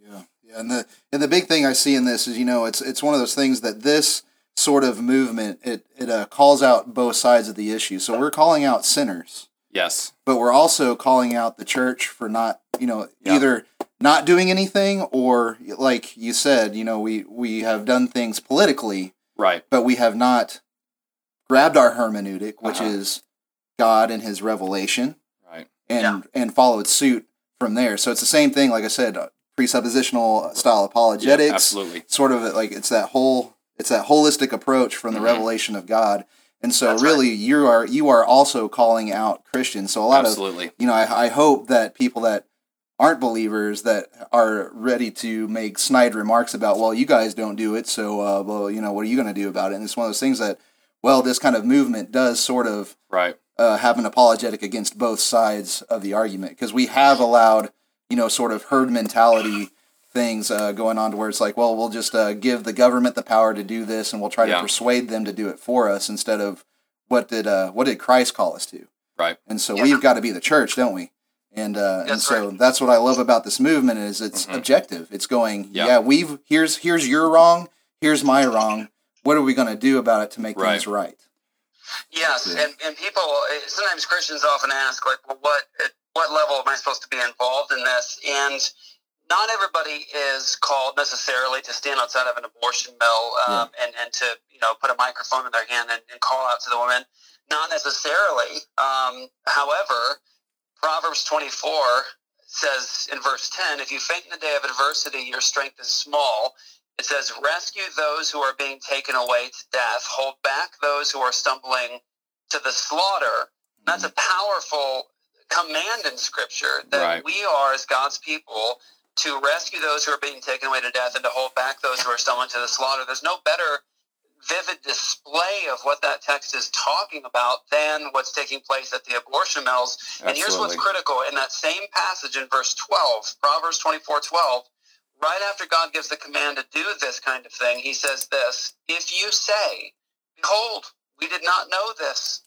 Yeah, yeah, and the and the big thing I see in this is, you know, it's it's one of those things that this sort of movement it it uh, calls out both sides of the issue. So we're calling out sinners, Yes. but we're also calling out the church for not, you know, Yeah. either not doing anything or, like you said, you know, we we have done things politically, Right. but we have not grabbed our hermeneutic, which Uh-huh. is God and His revelation, Right. and and followed suit from there. So it's the same thing, like I said, uh, presuppositional style apologetics. Yeah, absolutely. Sort of like it's that whole it's that holistic approach from the Mhm. revelation of God. And so That's really you are you are also calling out Christians. So a lot Absolutely. of you know, I, I hope that people that aren't believers that are ready to make snide remarks about, well, you guys don't do it, so uh, well, you know, what are you going to do about it? And it's one of those things that, well, this kind of movement does sort of Right. uh, have an apologetic against both sides of the argument, because we have allowed, you know, sort of herd mentality things uh, going on to where it's like, well, we'll just uh, give the government the power to do this, and we'll try Yeah. to persuade them to do it for us instead of what did uh, what did Christ call us to? Right. And so Yeah. we've got to be the church, don't we? And uh, and That's so right. that's what I love about this movement is it's Mhm. objective. It's going, Yeah. yeah, we've here's here's your wrong, here's my wrong. What are we going to do about it to make Right. things right? Yes, Yeah. and, and people, sometimes Christians often ask, like, well, what at what level am I supposed to be involved in this? And not everybody is called necessarily to stand outside of an abortion mill um, and, and to, you know, put a microphone in their hand and, and call out to the women. Not necessarily. Um, however, Proverbs twenty-four says in verse ten, if you faint in the day of adversity, your strength is small. It says, rescue those who are being taken away to death. Hold back those who are stumbling to the slaughter. That's a powerful command in Scripture that Right. we are, as God's people, to rescue those who are being taken away to death and to hold back those who are stumbling to the slaughter. There's no better vivid display of what that text is talking about than what's taking place at the abortion mills. And here's what's Absolutely. critical. In that same passage in verse twelve, Proverbs twenty-four twelve, right after God gives the command to do this kind of thing, he says this, if you say, behold, we did not know this,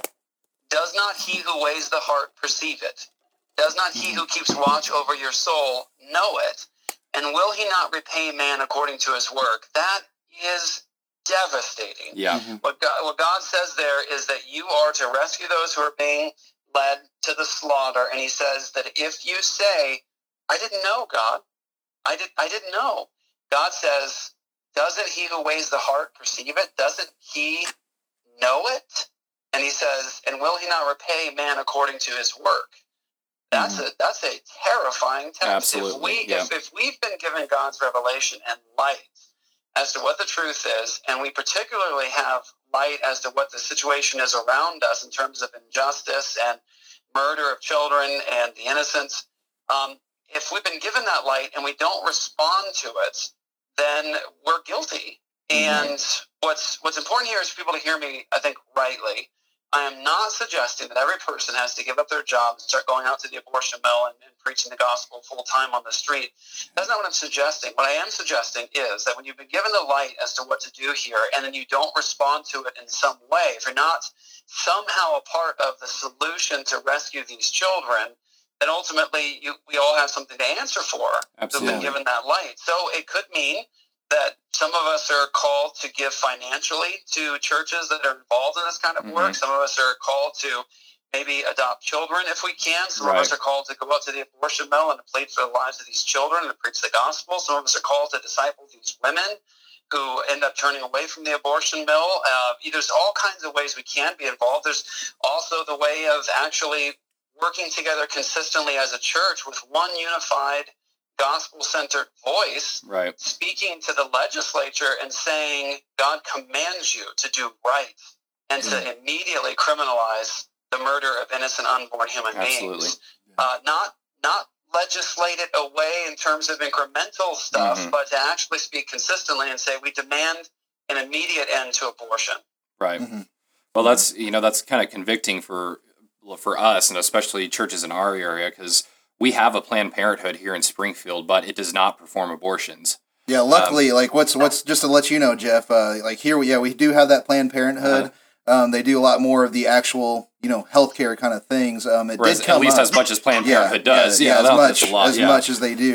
does not he who weighs the heart perceive it? Does not he who keeps watch over your soul know it? And will he not repay man according to his work? That is devastating. Yeah. What God, what God says there is that you are to rescue those who are being led to the slaughter. And he says that if you say, I didn't know, God, I, did, I didn't know. God says, doesn't he who weighs the heart perceive it? Doesn't he know it? And he says, and will he not repay man according to his work? That's a that's a terrifying text. Absolutely, If we yeah. if, if we've been given God's revelation and light as to what the truth is, and we particularly have light as to what the situation is around us in terms of injustice and murder of children and the innocents, um, if we've been given that light and we don't respond to it, then we're guilty. And what's what's important here is for people to hear me, I think, rightly. I am not suggesting that every person has to give up their job and start going out to the abortion mill and, and preaching the gospel full time on the street. That's not what I'm suggesting. What I am suggesting is that when you've been given the light as to what to do here, and then you don't respond to it in some way, if you're not somehow a part of the solution to rescue these children, then ultimately you, we all have something to answer for. Who've Absolutely. been given that light. So it could mean that some of us are called to give financially to churches that are involved in this kind of work. Mhm. Some of us are called to maybe adopt children if we can. Some Right. of us are called to go out to the abortion mill and to plead for the lives of these children and to preach the gospel. Some of us are called to disciple these women who end up turning away from the abortion mill. Uh, there's all kinds of ways we can be involved. There's also the way of actually working together consistently as a church with one unified gospel-centered voice, Right. speaking to the legislature and saying, God commands you to do right and to immediately criminalize the murder of innocent unborn human Absolutely. beings. Uh, not not legislate it away in terms of incremental stuff, Mhm. but to actually speak consistently and say, we demand an immediate end to abortion. Right. Mhm. Well, that's you know that's kind of convicting for for us, and especially churches in our area, because we have a Planned Parenthood here in Springfield, but it does not perform abortions. Yeah, luckily, like what's what's just to let you know, Jeff. Uh, like here, we, yeah, we do have that Planned Parenthood. Um, they do a lot more of the actual, you know, healthcare kind of things. Um, it Whereas did come at least up. as much as Planned Yeah, Parenthood does. yeah, Yeah, as no, much that's a lot. as yeah. much as they do.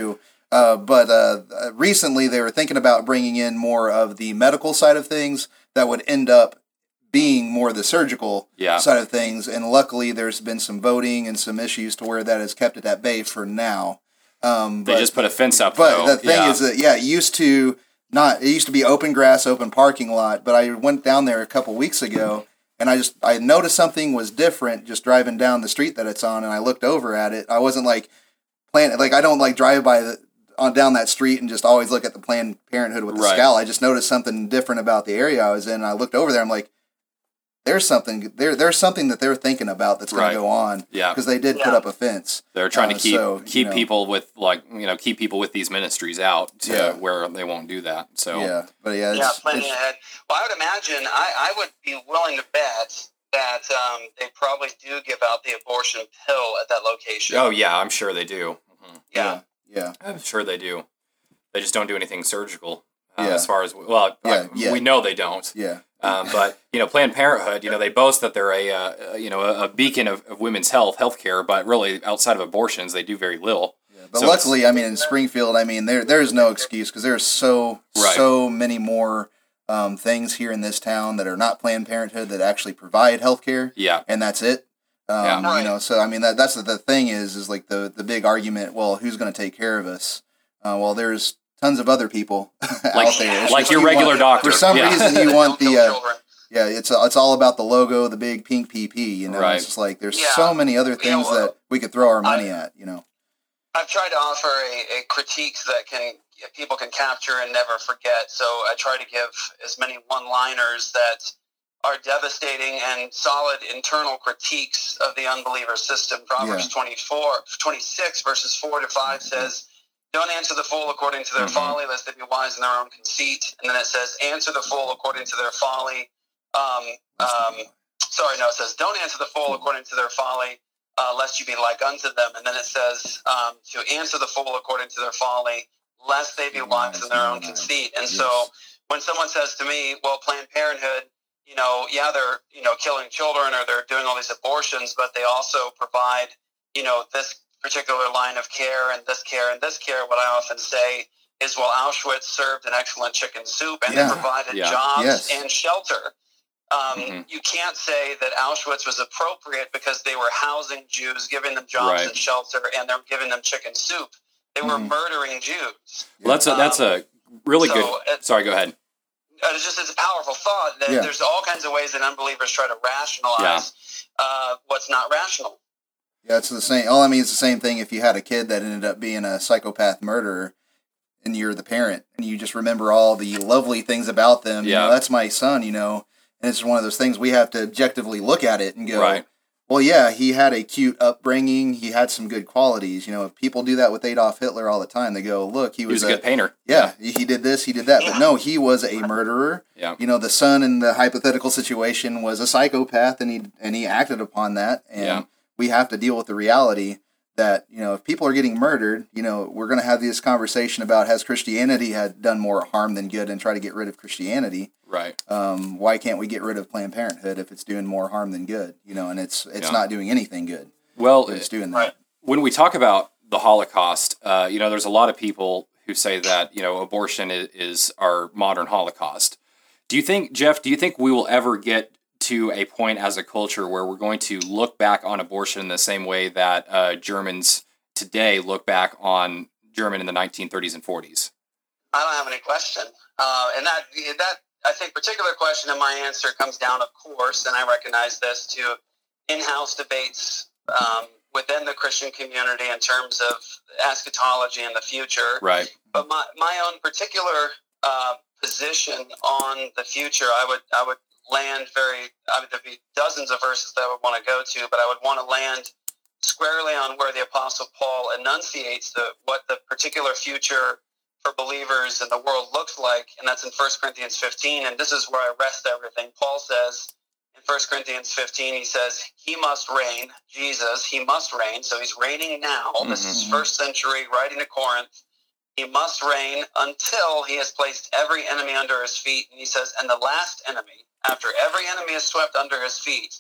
Uh, but uh, recently they were thinking about bringing in more of the medical side of things that would end up being more the surgical Yeah. side of things. And luckily there's been some voting and some issues to where that has kept it at bay for now. Um, They but, just put a fence up, but though. the thing yeah. is that, yeah, it used to not, it used to be open grass, open parking lot, but I went down there a couple weeks ago and I just, I noticed something was different just driving down the street that it's on, and I looked over at it. I wasn't like, plan, like I don't like drive by the, on down that street and just always look at the Planned Parenthood with the Right. scowl. I just noticed something different about the area I was in. And I looked over there. I'm like, there's something there. There's something that they're thinking about that's going Right. to go on. Yeah. Because they did put Yeah. up a fence. They're trying Uh, to keep so, keep you know, people with like you know keep people with these ministries out to Yeah. where they won't do that. So Yeah, but yeah, it's, Yeah, planning it's- ahead. Well, I would imagine, I, I would be willing to bet that um, they probably do give out the abortion pill at that location. oh yeah, I'm sure they do. Mhm. yeah. yeah, I'm sure they do. They just don't do anything surgical. Uh, Yeah. As far as well, Yeah, I- yeah. we know they don't. yeah, Um, but you know, Planned Parenthood, you know, they boast that they're a uh, you know a, a beacon of, of women's health, healthcare, but really outside of abortions, they do very little. yeah. But So luckily, I mean, in Springfield, I mean, there there's no excuse because there's so Right. so many more um, things here in this town that are not Planned Parenthood that actually provide health care. Yeah, And that's it. Um, Yeah. You Right. know, so I mean, that that's the, the thing is, is like the the big argument. Well, who's going to take care of us? Uh, well, there's tons of other people like out there. It's like just your you regular want- doctor. For some yeah. reason, you want Don't the kill uh, children. yeah. It's it's all about the logo, the big pink P P. You know, Right. it's just like there's Yeah. so many other Yeah, things well, that we could throw our money I- at. You know. I've tried to offer a, a critique that can people can capture and never forget. So I try to give as many one-liners that are devastating and solid internal critiques of the unbeliever system. Proverbs Yeah. twenty-four, twenty-six, verses four to five says, "Don't answer the fool according to their Mhm. folly, lest they be wise in their own conceit." And then it says, "Answer the fool according to their folly." Um, um, sorry, no, it says, "Don't answer the fool according to their folly, uh, lest you be like unto them." And then it says, um, "To answer the fool according to their folly, lest they be wise in their own conceit." And so Yes. when someone says to me, well, Planned Parenthood, you know, yeah, they're, you know, killing children or they're doing all these abortions, but they also provide, you know, this particular line of care and this care and this care, what I often say is, well, Auschwitz served an excellent chicken soup and Yeah. they provided Yeah. jobs Yes. and shelter. Um, Mhm. You can't say that Auschwitz was appropriate because they were housing Jews, giving them jobs Right. and shelter, and they're giving them chicken soup. They were Mhm. murdering Jews. Well, that's a that's a really so good. it- Sorry, go ahead. Uh, It's just it's a powerful thought that Yeah. there's all kinds of ways that unbelievers try to rationalize uh, what's not rational. Yeah, it's the same. All I mean, it's the same thing if you had a kid that ended up being a psychopath murderer, and you're the parent, and you just remember all the lovely things about them. You Yeah. know, that's my son. You know, and it's one of those things we have to objectively look at it and go, Right. well, yeah, he had a cute upbringing. He had some good qualities. You know, if people do that with Adolf Hitler all the time, they go, look, he He was, was a good painter. yeah, he he did this, he did that. But Yeah. no, he was a murderer. Yeah. You know, the son in the hypothetical situation was a psychopath, and he and he acted upon that. And Yeah. we have to deal with the reality that, you know, if people are getting murdered, you know, we're going to have this conversation about has Christianity had done more harm than good and try to get rid of Christianity. Right. Um, why can't we get rid of Planned Parenthood if it's doing more harm than good? You know, and it's it's Yeah. not doing anything good. Well, But it's doing that. Right. when we talk about the Holocaust, uh, you know, there's a lot of people who say that, you know, abortion is, is our modern Holocaust. Do you think, Jeff, do you think we will ever get to a point as a culture where we're going to look back on abortion in the same way that uh, Germans today look back on German in the nineteen thirties and forties? I don't have any question. Uh, and that, that, I think, particular question and my answer comes down, of course, and I recognize this, to in-house debates um, within the Christian community in terms of eschatology and the future. Right. But my, my own particular uh, position on the future, I would I would land very, I mean, there'd be dozens of verses that I would want to go to, but I would want to land squarely on where the Apostle Paul enunciates the what the particular future for believers in the world looks like, and that's in First Corinthians fifteen, and this is where I rest everything. Paul says in First Corinthians fifteen, he says, he must reign, Jesus, he must reign, so he's reigning now. This is Mhm. first century, writing to Corinth. He must reign until he has placed every enemy under his feet, and he says, and the last enemy, after every enemy is swept under his feet,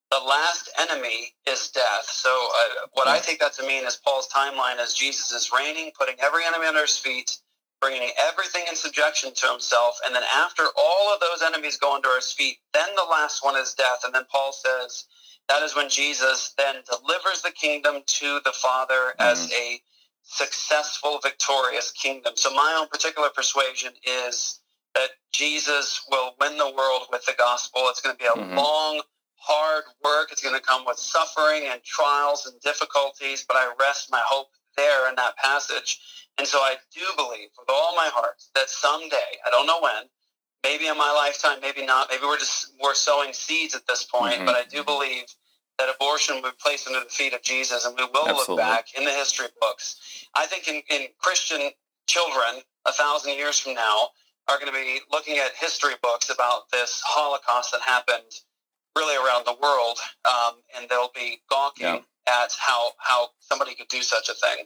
the last enemy is death. So uh, what I take that to mean is Paul's timeline is Jesus is reigning, putting every enemy under his feet, bringing everything in subjection to himself. And then after all of those enemies go under his feet, then the last one is death. And then Paul says that is when Jesus then delivers the kingdom to the Father mm-hmm. as a successful, victorious kingdom. So my own particular persuasion is that Jesus will win the world with the gospel. It's going to be a mm-hmm. long, hard work. It's going to come with suffering and trials and difficulties, but I rest my hope there in that passage. And so I do believe with all my heart that someday, I don't know when, maybe in my lifetime, maybe not, maybe we're just we're sowing seeds at this point, mm-hmm. but I do believe that abortion will be placed under the feet of Jesus, and we will Absolutely. Look back in the history books. I think in, in Christian children, a thousand years from now, are going to be looking at history books about this Holocaust that happened really around the world, um, and they'll be gawking yeah. at how, how somebody could do such a thing.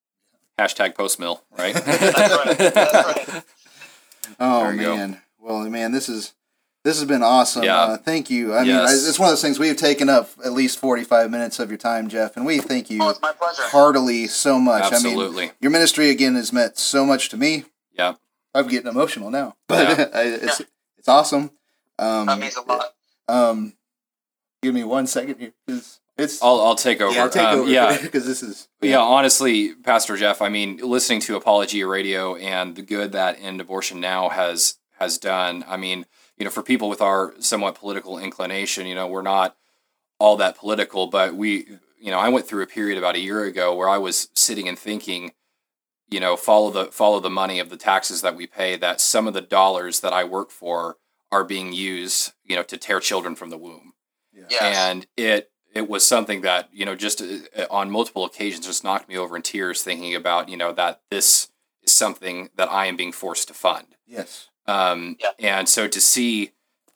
Hashtag post-mill, right? That's right. That's right. Oh, man. Go. Well, man, this is this has been awesome. Yeah. Uh, thank you. I yes. mean, I, it's one of those things, we've taken up at least forty-five minutes of your time, Jeff, and we thank you oh, it's my pleasure. heartily so much. Absolutely. I mean, your ministry, again, has meant so much to me. Yeah. I'm getting emotional now, but yeah. it's yeah. it's awesome. Um, that means a lot. Um, give me one second here, because it's. I'll I'll take over. Yeah, take um, over. Yeah, because this is. Yeah. yeah, honestly, Pastor Jeff, I mean, listening to Apologia Radio and the good that End Abortion Now has has done. I mean, you know, for people with our somewhat political inclination, you know, we're not all that political, but we, you know, I went through a period about a year ago where I was sitting and thinking, you know, follow the follow the money of the taxes that we pay, that some of the dollars that I work for are being used, you know, to tear children from the womb. Yeah. Yes. And it it was something that, you know, just uh, on multiple occasions just knocked me over in tears thinking about, you know, that this is something that I am being forced to fund. Yes. Um, yeah. And so to see,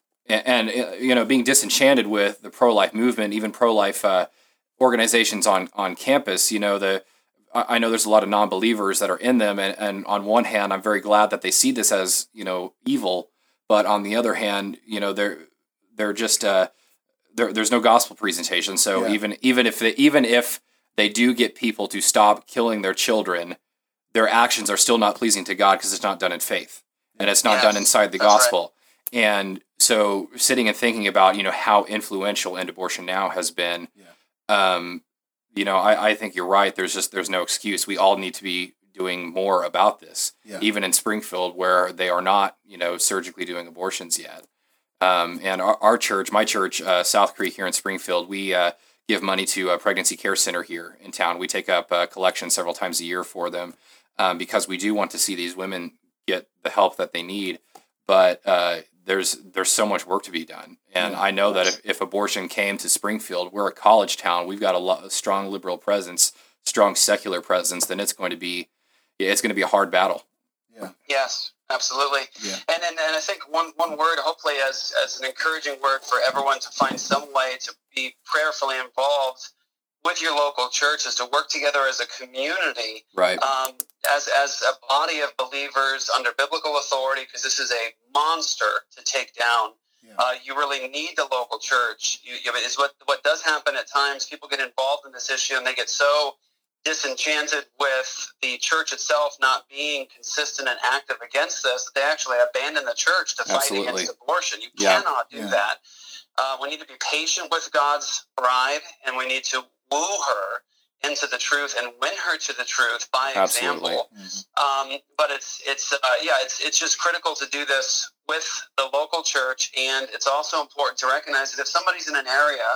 and, and, you know, being disenchanted with the pro-life movement, even pro-life uh, organizations on, on campus, you know, the I know there's a lot of non-believers that are in them, and, and on one hand, I'm very glad that they see this as, you know, evil, but on the other hand, you know, they're they're just uh, there. There's no gospel presentation, so Yeah. even even if they, even if they do get people to stop killing their children, their actions are still not pleasing to God because it's not done in faith, and it's not Yes, done inside the that's gospel. Right. And so, sitting and thinking about, you know, how influential End Abortion Now has been. Yeah. Um, You know, I, I think you're right. There's just there's no excuse. We all need to be doing more about this, Yeah. even in Springfield, where they are not, you know, surgically doing abortions yet. Um, and our, our church, my church, uh, South Creek here in Springfield, we uh, give money to a pregnancy care center here in town. We take up uh, collections several times a year for them um, because we do want to see these women get the help that they need. But uh, there's there's so much work to be done. And Yeah. I know that if, if abortion came to Springfield, we're a college town. We've got a, lot, a strong liberal presence, strong secular presence. Then it's going to be it's going to be a hard battle. Yeah. Yes, absolutely. Yeah. And, and and I think one, one word, hopefully as, as an encouraging word for everyone to find some way to be prayerfully involved with your local church is to work together as a community, Right. um, as as a body of believers under biblical authority, because this is a monster to take down. Yeah. Uh, you really need the local church. You, you, it's what what does happen at times. People get involved in this issue and they get so disenchanted with the church itself not being consistent and active against this that they actually abandon the church to fight Absolutely. against abortion. You Yeah. cannot do Yeah. that. Uh, we need to be patient with God's bride, and we need to woo her into the truth and win her to the truth by Absolutely. example. Mm-hmm. Um, but it's it's uh, yeah, it's it's just critical to do this with the local church, and it's also important to recognize that if somebody's in an area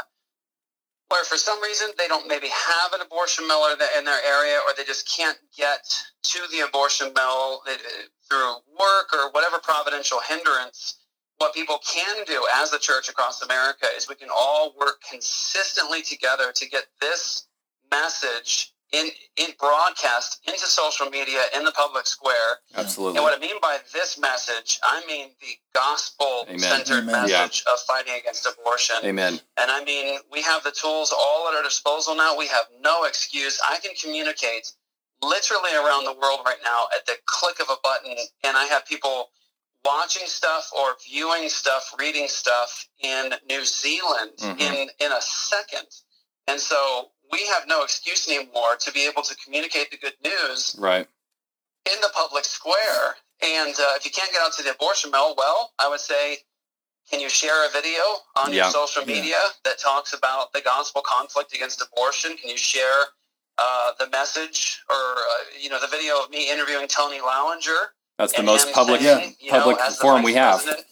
where for some reason they don't maybe have an abortion mill in their area, or they just can't get to the abortion mill through work or whatever providential hindrance, what people can do as a church across America is we can all work consistently together to get this message in, in broadcast into social media, in the public square. Absolutely. And what I mean by this message, I mean the gospel-centered Amen. message of fighting against abortion. Amen. And I mean, we have the tools all at our disposal now. We have no excuse. I can communicate literally around the world right now at the click of a button, and I have people watching stuff or viewing stuff, reading stuff in New Zealand Mhm. in, in a second. And so we have no excuse anymore to be able to communicate the good news Right. in the public square. And uh, if you can't get out to the abortion mill, well, I would say, can you share a video on Yeah. your social media that talks about the gospel conflict against abortion? Can you share uh, the message or, uh, you know, the video of me interviewing Tony Lounger? That's the and most him public saying, you know, public as the forum vice we have. president,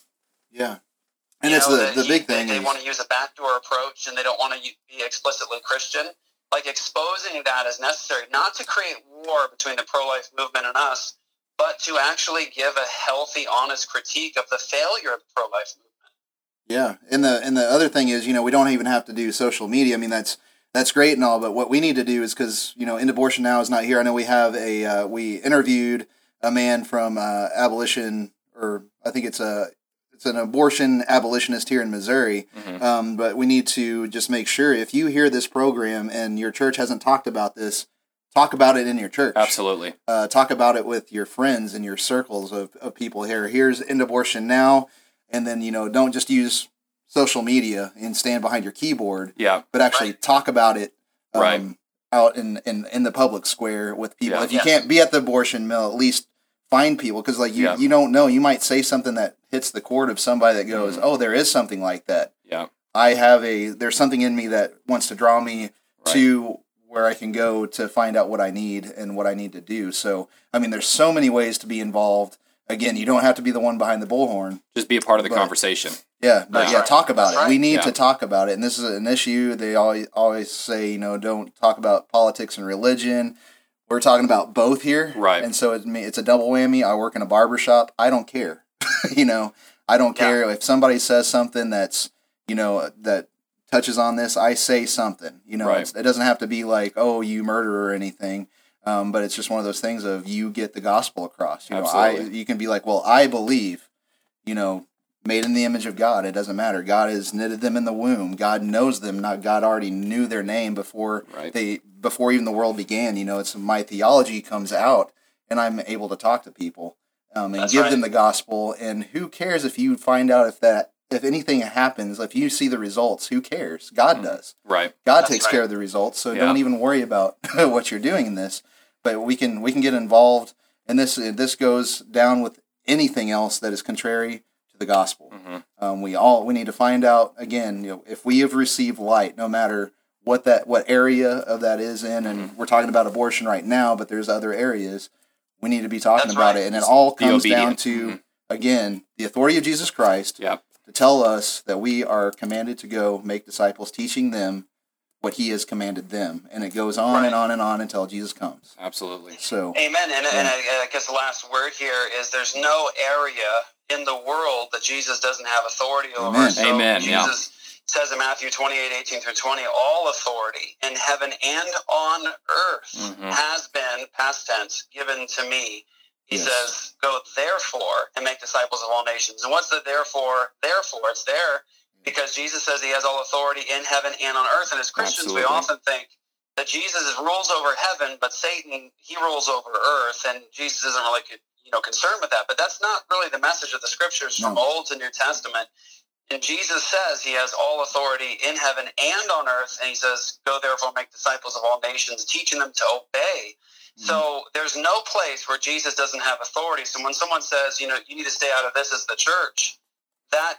Yeah. And you it's know, the, that the he- big that thing They is, want to use a backdoor approach and they don't want to be explicitly Christian. Like exposing that is necessary, not to create war between the pro-life movement and us, but to actually give a healthy, honest critique of the failure of the pro-life movement. yeah. And the and the other thing is, you know, we don't even have to do social media. I mean, that's that's great and all, but what we need to do is, because, you know, End Abortion Now is not here. I know we have a uh, we interviewed a man from uh, abolition, or I think it's a it's an abortion abolitionist here in Missouri. Mhm. Um, but we need to just make sure, if you hear this program and your church hasn't talked about this, talk about it in your church. Absolutely. Uh, talk about it with your friends and your circles of, of people here. Here's End Abortion Now. And then, you know, don't just use social media and stand behind your keyboard, Yeah. but actually Right. talk about it um, Right. out in, in, in the public square with people. Yeah. If you Yes. can't be at the abortion mill, at least find people, because like you, Yeah. you don't know. You might say something that hits the chord of somebody that goes, Mhm. oh, there is something like that. Yeah. I have a, there's something in me that wants to draw me Right. to where I can go to find out what I need and what I need to do. So, I mean, there's so many ways to be involved. Again, you don't have to be the one behind the bullhorn. Just be a part of the But- conversation. Yeah, but That's yeah, right. talk about That's it. We right. need Yeah. to talk about it, and this is an issue. They always always say, you know, don't talk about politics and religion. We're talking about both here, Right. And so it's me. It's a double whammy. I work in a barber shop. I don't care. you know, I don't Yeah. care if somebody says something that's, you know, that touches on this. I say something. You know, Right. it's, it doesn't have to be like, oh, you murder or anything. Um, but it's just one of those things of you get the gospel across. You know, I Absolutely. you can be like, well, I believe, you know, made in the image of God. It doesn't matter. God has knitted them in the womb. God knows them. Not God already knew their name before Right. they before even the world began. You know, it's my theology comes out, and I'm able to talk to people um, and That's give right. them the gospel. And who cares if you find out if that if anything happens, if you see the results? Who cares? God Mhm. does. Right. God That's takes right. care of the results, so Yeah. don't even worry about what you're doing in this. But we can we can get involved, and this this goes down with anything else that is contrary to the gospel. hmm Um, we all we need to find out again, you know, if we have received light, no matter what that what area of that is in, and Mm-hmm. we're talking about abortion right now, but there's other areas. We need to be talking That's about right. it, and it all Be comes down obedient. to Mhm. again the authority of Jesus Christ Yeah. to tell us that we are commanded to go make disciples, teaching them what He has commanded them, and it goes on Right. and on and on until Jesus comes. Absolutely. So, Amen. And, and I, I guess the last word here is there's no area in the world that Jesus doesn't have authority over. Amen. So Amen, yeah. Jesus says in Matthew twenty-eight, eighteen through twenty, all authority in heaven and on earth Mhm. has been, past tense, given to me. He Yes. says, go therefore and make disciples of all nations. And what's the therefore? Therefore, it's there because Jesus says he has all authority in heaven and on earth. And as Christians, Absolutely. we often think that Jesus rules over heaven, but Satan, he rules over earth, and Jesus isn't really, you know, concerned with that. But that's not really the message of the scriptures from No. Old to New Testament. And Jesus says he has all authority in heaven and on earth, and he says, go therefore make disciples of all nations, teaching them to obey. Mm-hmm. So there's no place where Jesus doesn't have authority. So when someone says, you know, you need to stay out of this as the church, that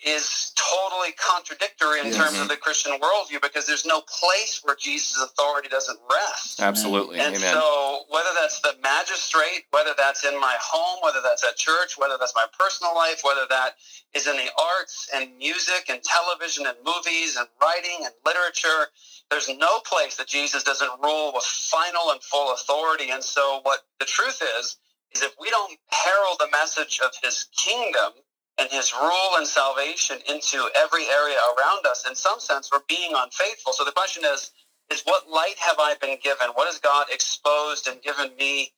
is totally contradictory in Yes. terms of the Christian worldview, because there's no place where Jesus' authority doesn't rest. Absolutely. And Amen. so whether that's the magistrate, whether that's in my home, whether that's at church, whether that's my personal life, whether that is in the arts and music and television and movies and writing and literature, there's no place that Jesus doesn't rule with final and full authority. And so what the truth is, is if we don't herald the message of his kingdom and his rule and salvation into every area around us, in some sense, we're being unfaithful. So the question is, is what light have I been given? What has God exposed and given me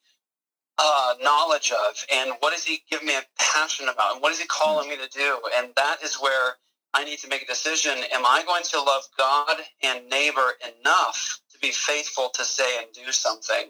uh, knowledge of? And what does he give me a passion about? And what is he calling me to do? And that is where I need to make a decision. Am I going to love God and neighbor enough to be faithful to say and do something?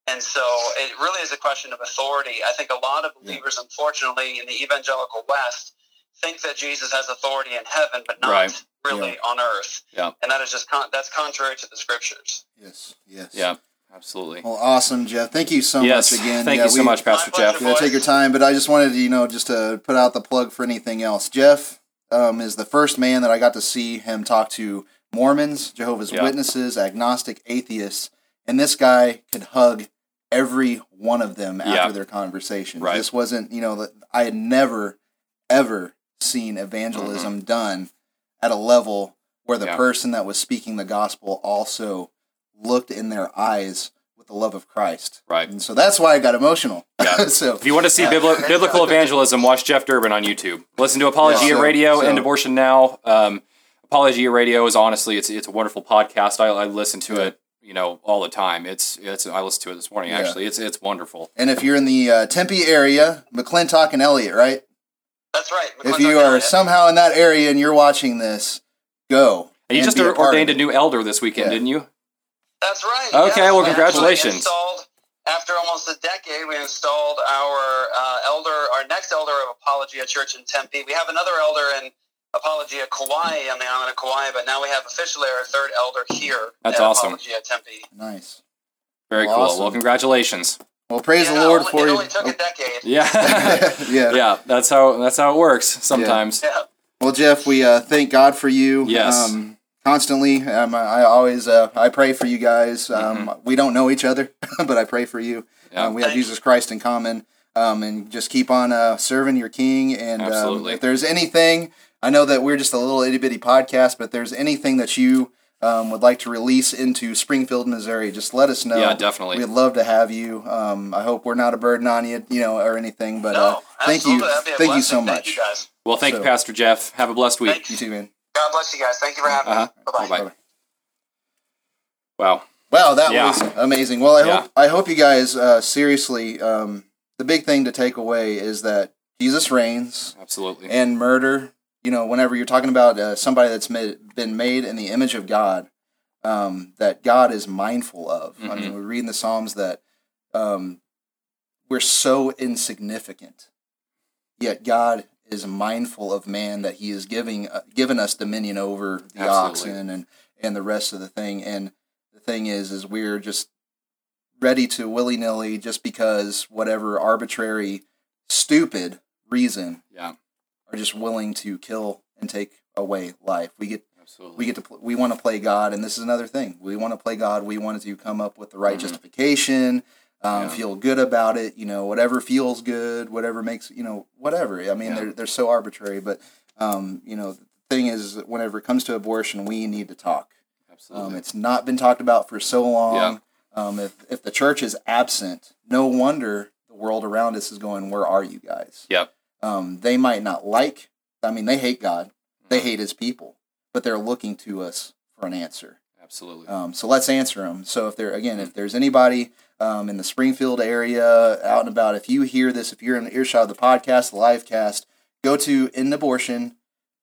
And so it really is a question of authority. I think a lot of believers, yeah. unfortunately, in the evangelical West, think that Jesus has authority in heaven, but not right. really yeah. on earth. Yeah. And that is just con- that's contrary to the scriptures. Yes, yes. Yeah, absolutely. Well, awesome, Jeff. Thank you so yes. much again. Thank yeah, you so we, much, Pastor pleasure, Jeff. You know, take your time, but I just wanted to, you know, just to put out the plug for anything else. Jeff um, is the first man that I got to see him talk to Mormons, Jehovah's yeah. Witnesses, agnostic, atheists, and this guy could hug every one of them after yeah. their conversation. Right. This wasn't, you know, I had never, ever seen evangelism mm-hmm. done at a level where the yeah. person that was speaking the gospel also looked in their eyes with the love of Christ. Right. And so that's why I got emotional. Yeah. so if you want to see bibli- biblical evangelism, watch Jeff Durbin on YouTube. Listen to Apologia yeah, so, Radio so, and Abortion Now. Um, Apologia Radio is honestly, it's it's a wonderful podcast. I, I listen to it, you know, all the time. It's it's I listened to it this morning, yeah. actually. It's it's wonderful. And if you're in the uh, Tempe area, McClintock and Elliott, right? That's right. If you are somehow in that area and you're watching this, go. And you and just be a part ordained of a new elder this weekend, Yeah. didn't you? That's right. Okay, yes. well, We congratulations. actually installed, after almost a decade, we installed our uh, elder, our next elder of Apologia Church in Tempe. We have another elder in Apologia Kauai on the island of Kauai, but now we have officially our third elder here. That's at awesome. Apologia Tempe. Nice. Very Well, cool. awesome. Well, congratulations. Well, praise Yeah, the Lord only, for it you. only took a decade. Yeah. yeah. yeah, that's how that's how it works sometimes. Yeah. Well, Jeff, we uh, thank God for you. Yes. Um, constantly. Um, I always uh, I pray for you guys. Um, Mm-hmm. We don't know each other, but I pray for you. Yeah. Uh, we have Thanks. Jesus Christ in common. Um, and just keep on uh, serving your King. And um, Absolutely. if there's anything, I know that we're just a little itty bitty podcast, but if there's anything that you um, would like to release into Springfield, Missouri, just let us know. Yeah, definitely. We'd love to have you. Um, I hope we're not a burden on you, you know, or anything. But No, uh, thank you, absolutely. That'd be a thank you blessing. so Thank much. you guys. Well, thank So- you, Pastor Jeff. Have a blessed week. Thank You too, man. God bless you guys. Thank you for having Uh-huh. me. Bye-bye. Bye-bye. Bye-bye. Wow. Wow, that Yeah. was amazing. Well, I Yeah. hope I hope you guys uh, seriously. Um, the big thing to take away is that Jesus reigns, Absolutely. and murder. You know, whenever you're talking about uh, somebody that's made, been made in the image of God, um, that God is mindful of. I mean, Mhm. we read in the Psalms that um, we're so insignificant, yet God is mindful of man, that He is giving uh, given us dominion over the Absolutely. oxen and and the rest of the thing. And the thing is, is we're just ready to willy nilly just because whatever arbitrary, stupid reason Yeah. are just willing to kill and take away life. We get Absolutely. we get to pl- we want to play God, and this is another thing. We want to play God. We want to come up with the right Mhm. justification, um, Yeah. feel good about it. You know, whatever feels good, whatever makes you know whatever. I mean, Yeah. they're they're so arbitrary, but um, you know, the thing is, whenever it comes to abortion, we need to talk. Absolutely. Um, it's not been talked about for so long. Yeah. Um, if if the church is absent, no wonder the world around us is going, "Where are you guys?" Yep. Um, they might not like. I mean, they hate God. They Mhm. hate His people, but they're looking to us for an answer. Absolutely. Um, so let's answer them. So if there again, if there's anybody um, in the Springfield area, out and about, if you hear this, if you're in the earshot of the podcast, the live cast, go to end abortion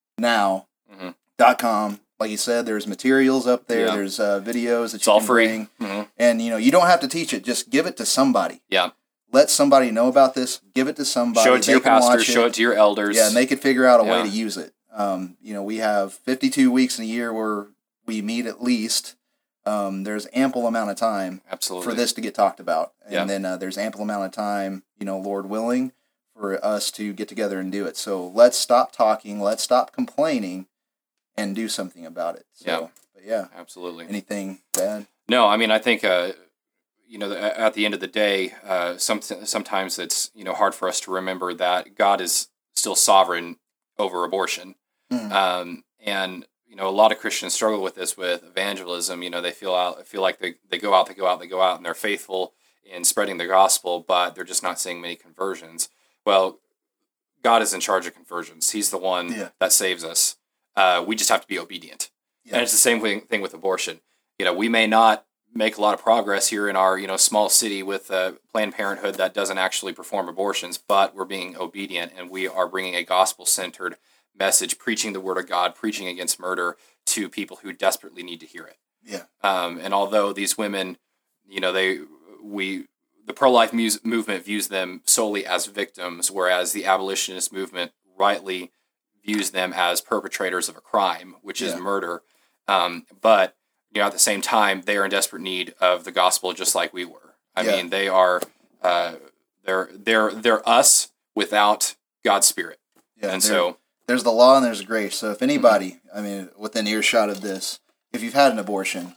now dot com. Mhm. Like you said, there's materials up there. Yeah. There's uh, videos that It's you all can free. bring. Mhm. And you know, you don't have to teach it. Just give it to somebody. Yeah. Let somebody know about this. Give it to somebody. Show it to They your can watch pastors. Show it to your elders. Yeah, and they could figure out a way Yeah. to use it. Um, you know, we have fifty-two weeks in a year where we meet at least. Um, there's ample amount of time Absolutely. for this to get talked about, and Yeah. then uh, there's ample amount of time, you know, Lord willing, for us to get together and do it. So let's stop talking. Let's stop complaining, and do something about it. So, Yeah. But yeah. Absolutely. Anything bad? No, I mean, I think, uh, you know, at the end of the day, uh, some, sometimes it's, you know, hard for us to remember that God is still sovereign over abortion. Mm. Um, and, you know, a lot of Christians struggle with this with evangelism. You know, they feel out, feel like they, they go out, they go out, they go out, and they're faithful in spreading the gospel, but they're just not seeing many conversions. Well, God is in charge of conversions. He's the one Yeah. that saves us. Uh, we just have to be obedient. Yeah. And it's the same thing, thing with abortion. You know, we may not make a lot of progress here in our, you know, small city with uh, Planned Parenthood that doesn't actually perform abortions, but we're being obedient and we are bringing a gospel-centered message, preaching the word of God, preaching against murder to people who desperately need to hear it. Yeah. Um, and although these women, you know, they we the pro-life mu- movement views them solely as victims, whereas the abolitionist movement rightly views them as perpetrators of a crime, which is Yeah. murder. Um, but you know, at the same time, they are in desperate need of the gospel, just like we were. I Yeah. mean, they are uh, they're they're they're us without God's Spirit, Yeah, and there- so there's the law and there's grace. So if anybody, I mean, within earshot of this, if you've had an abortion,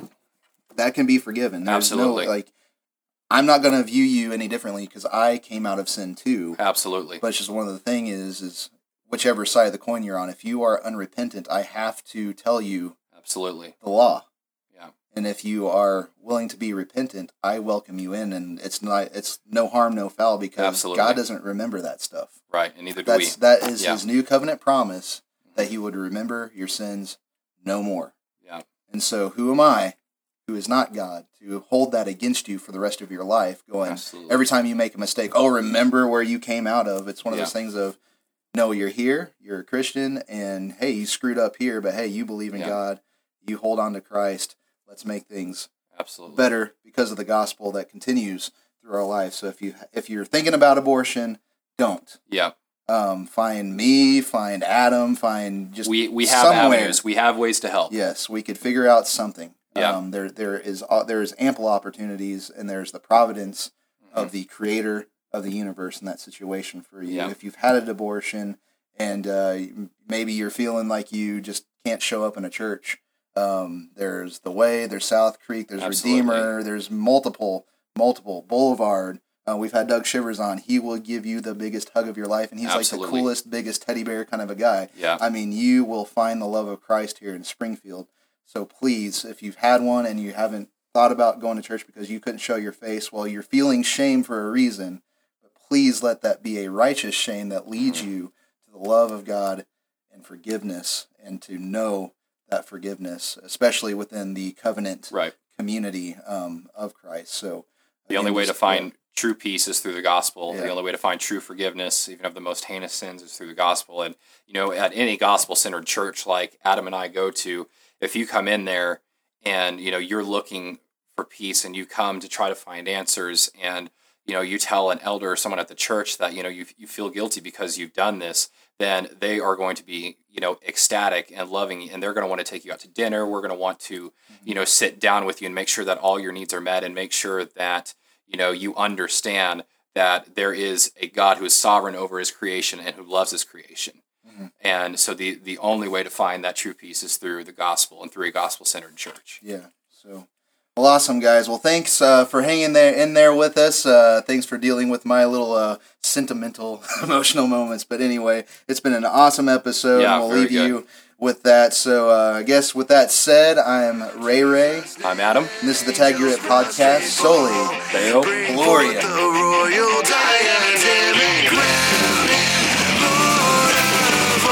that can be forgiven. There's Absolutely. No, like, I'm not going to view you any differently because I came out of sin too. absolutely, But it's just one of the thing is, is whichever side of the coin you're on, if you are unrepentant, I have to tell you absolutely, the law. yeah, And if you are willing to be repentant, I welcome you in, and it's not, it's no harm, no foul, because Absolutely. God doesn't remember that stuff. right, and neither do That's we. that is Yeah. His new covenant promise that He would remember your sins no more. Yeah, And so, who am I, who is not God, to hold that against you for the rest of your life? Going Absolutely. every time you make a mistake, oh, remember where you came out of. It's one of Yeah. those things of, no, you're here, you're a Christian, and hey, you screwed up here, but hey, you believe in Yeah. God, you hold on to Christ. Let's make things absolutely, better because of the gospel that continues through our life. So if you if you're thinking about abortion, don't. yeah. Um, find me, find Adam, find just We we have somewhere. avenues, we have ways to help. Yes, we could figure out something. Yeah. Um, there there is uh, there is ample opportunities, and there's the providence Mm-hmm. of the Creator of the universe in that situation for you. Yeah. If you've had an abortion and uh, maybe you're feeling like you just can't show up in a church, um, there's the Way, there's South Creek, there's Absolutely. Redeemer, there's multiple multiple Boulevard. Uh, we've had Doug Shivers on. He will give you the biggest hug of your life, and he's like Absolutely. the coolest, biggest teddy bear kind of a guy. Yeah. I mean, you will find the love of Christ here in Springfield. So please, if you've had one and you haven't thought about going to church because you couldn't show your face, well, you're feeling shame for a reason. But please let that be a righteous shame that leads Mm-hmm. you to the love of God and forgiveness, and to know that forgiveness, especially within the covenant Right. community um, of Christ. So The again, only way to just- find true peace is through the gospel. Yeah. The only way to find true forgiveness, even of the most heinous sins, is through the gospel. And, you know, at any gospel-centered church like Adam and I go to, if you come in there and, you know, you're looking for peace and you come to try to find answers, and, you know, you tell an elder or someone at the church that, you know, you, you feel guilty because you've done this, then they are going to be, you know, ecstatic and loving, and they're going to want to take you out to dinner. We're going to want to, you know, sit down with you and make sure that all your needs are met, and make sure that, you know, you understand that there is a God who is sovereign over His creation and who loves His creation. Mhm. And so the, the only way to find that true peace is through the gospel and through a gospel-centered church. Yeah. So, well, awesome, guys. Well, thanks uh, for hanging there in there with us. Uh, thanks for dealing with my little uh, sentimental, emotional moments. But anyway, it's been an awesome episode, Yeah, and we'll very leave good. you with that. So, uh, I guess with that said, I'm Ray Ray, I'm Adam. and this is the Tag Your It podcast. Soli Dale. Gloria. The royal diadem and crown him Lord of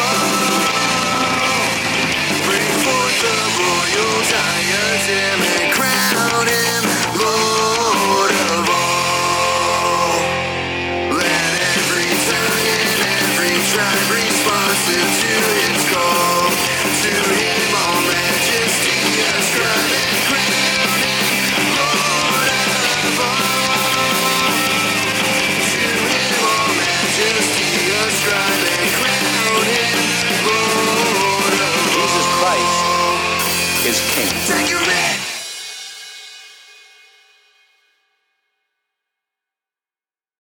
all. Bring forth the royal diadem and crown him Lord of all. Let every tongue and every tribe responsive to His call. To Him all majesty ascribe and crown him Lord of all. To Him all majesty ascribe and crown him Lord of all. Jesus Christ is King. Take your man.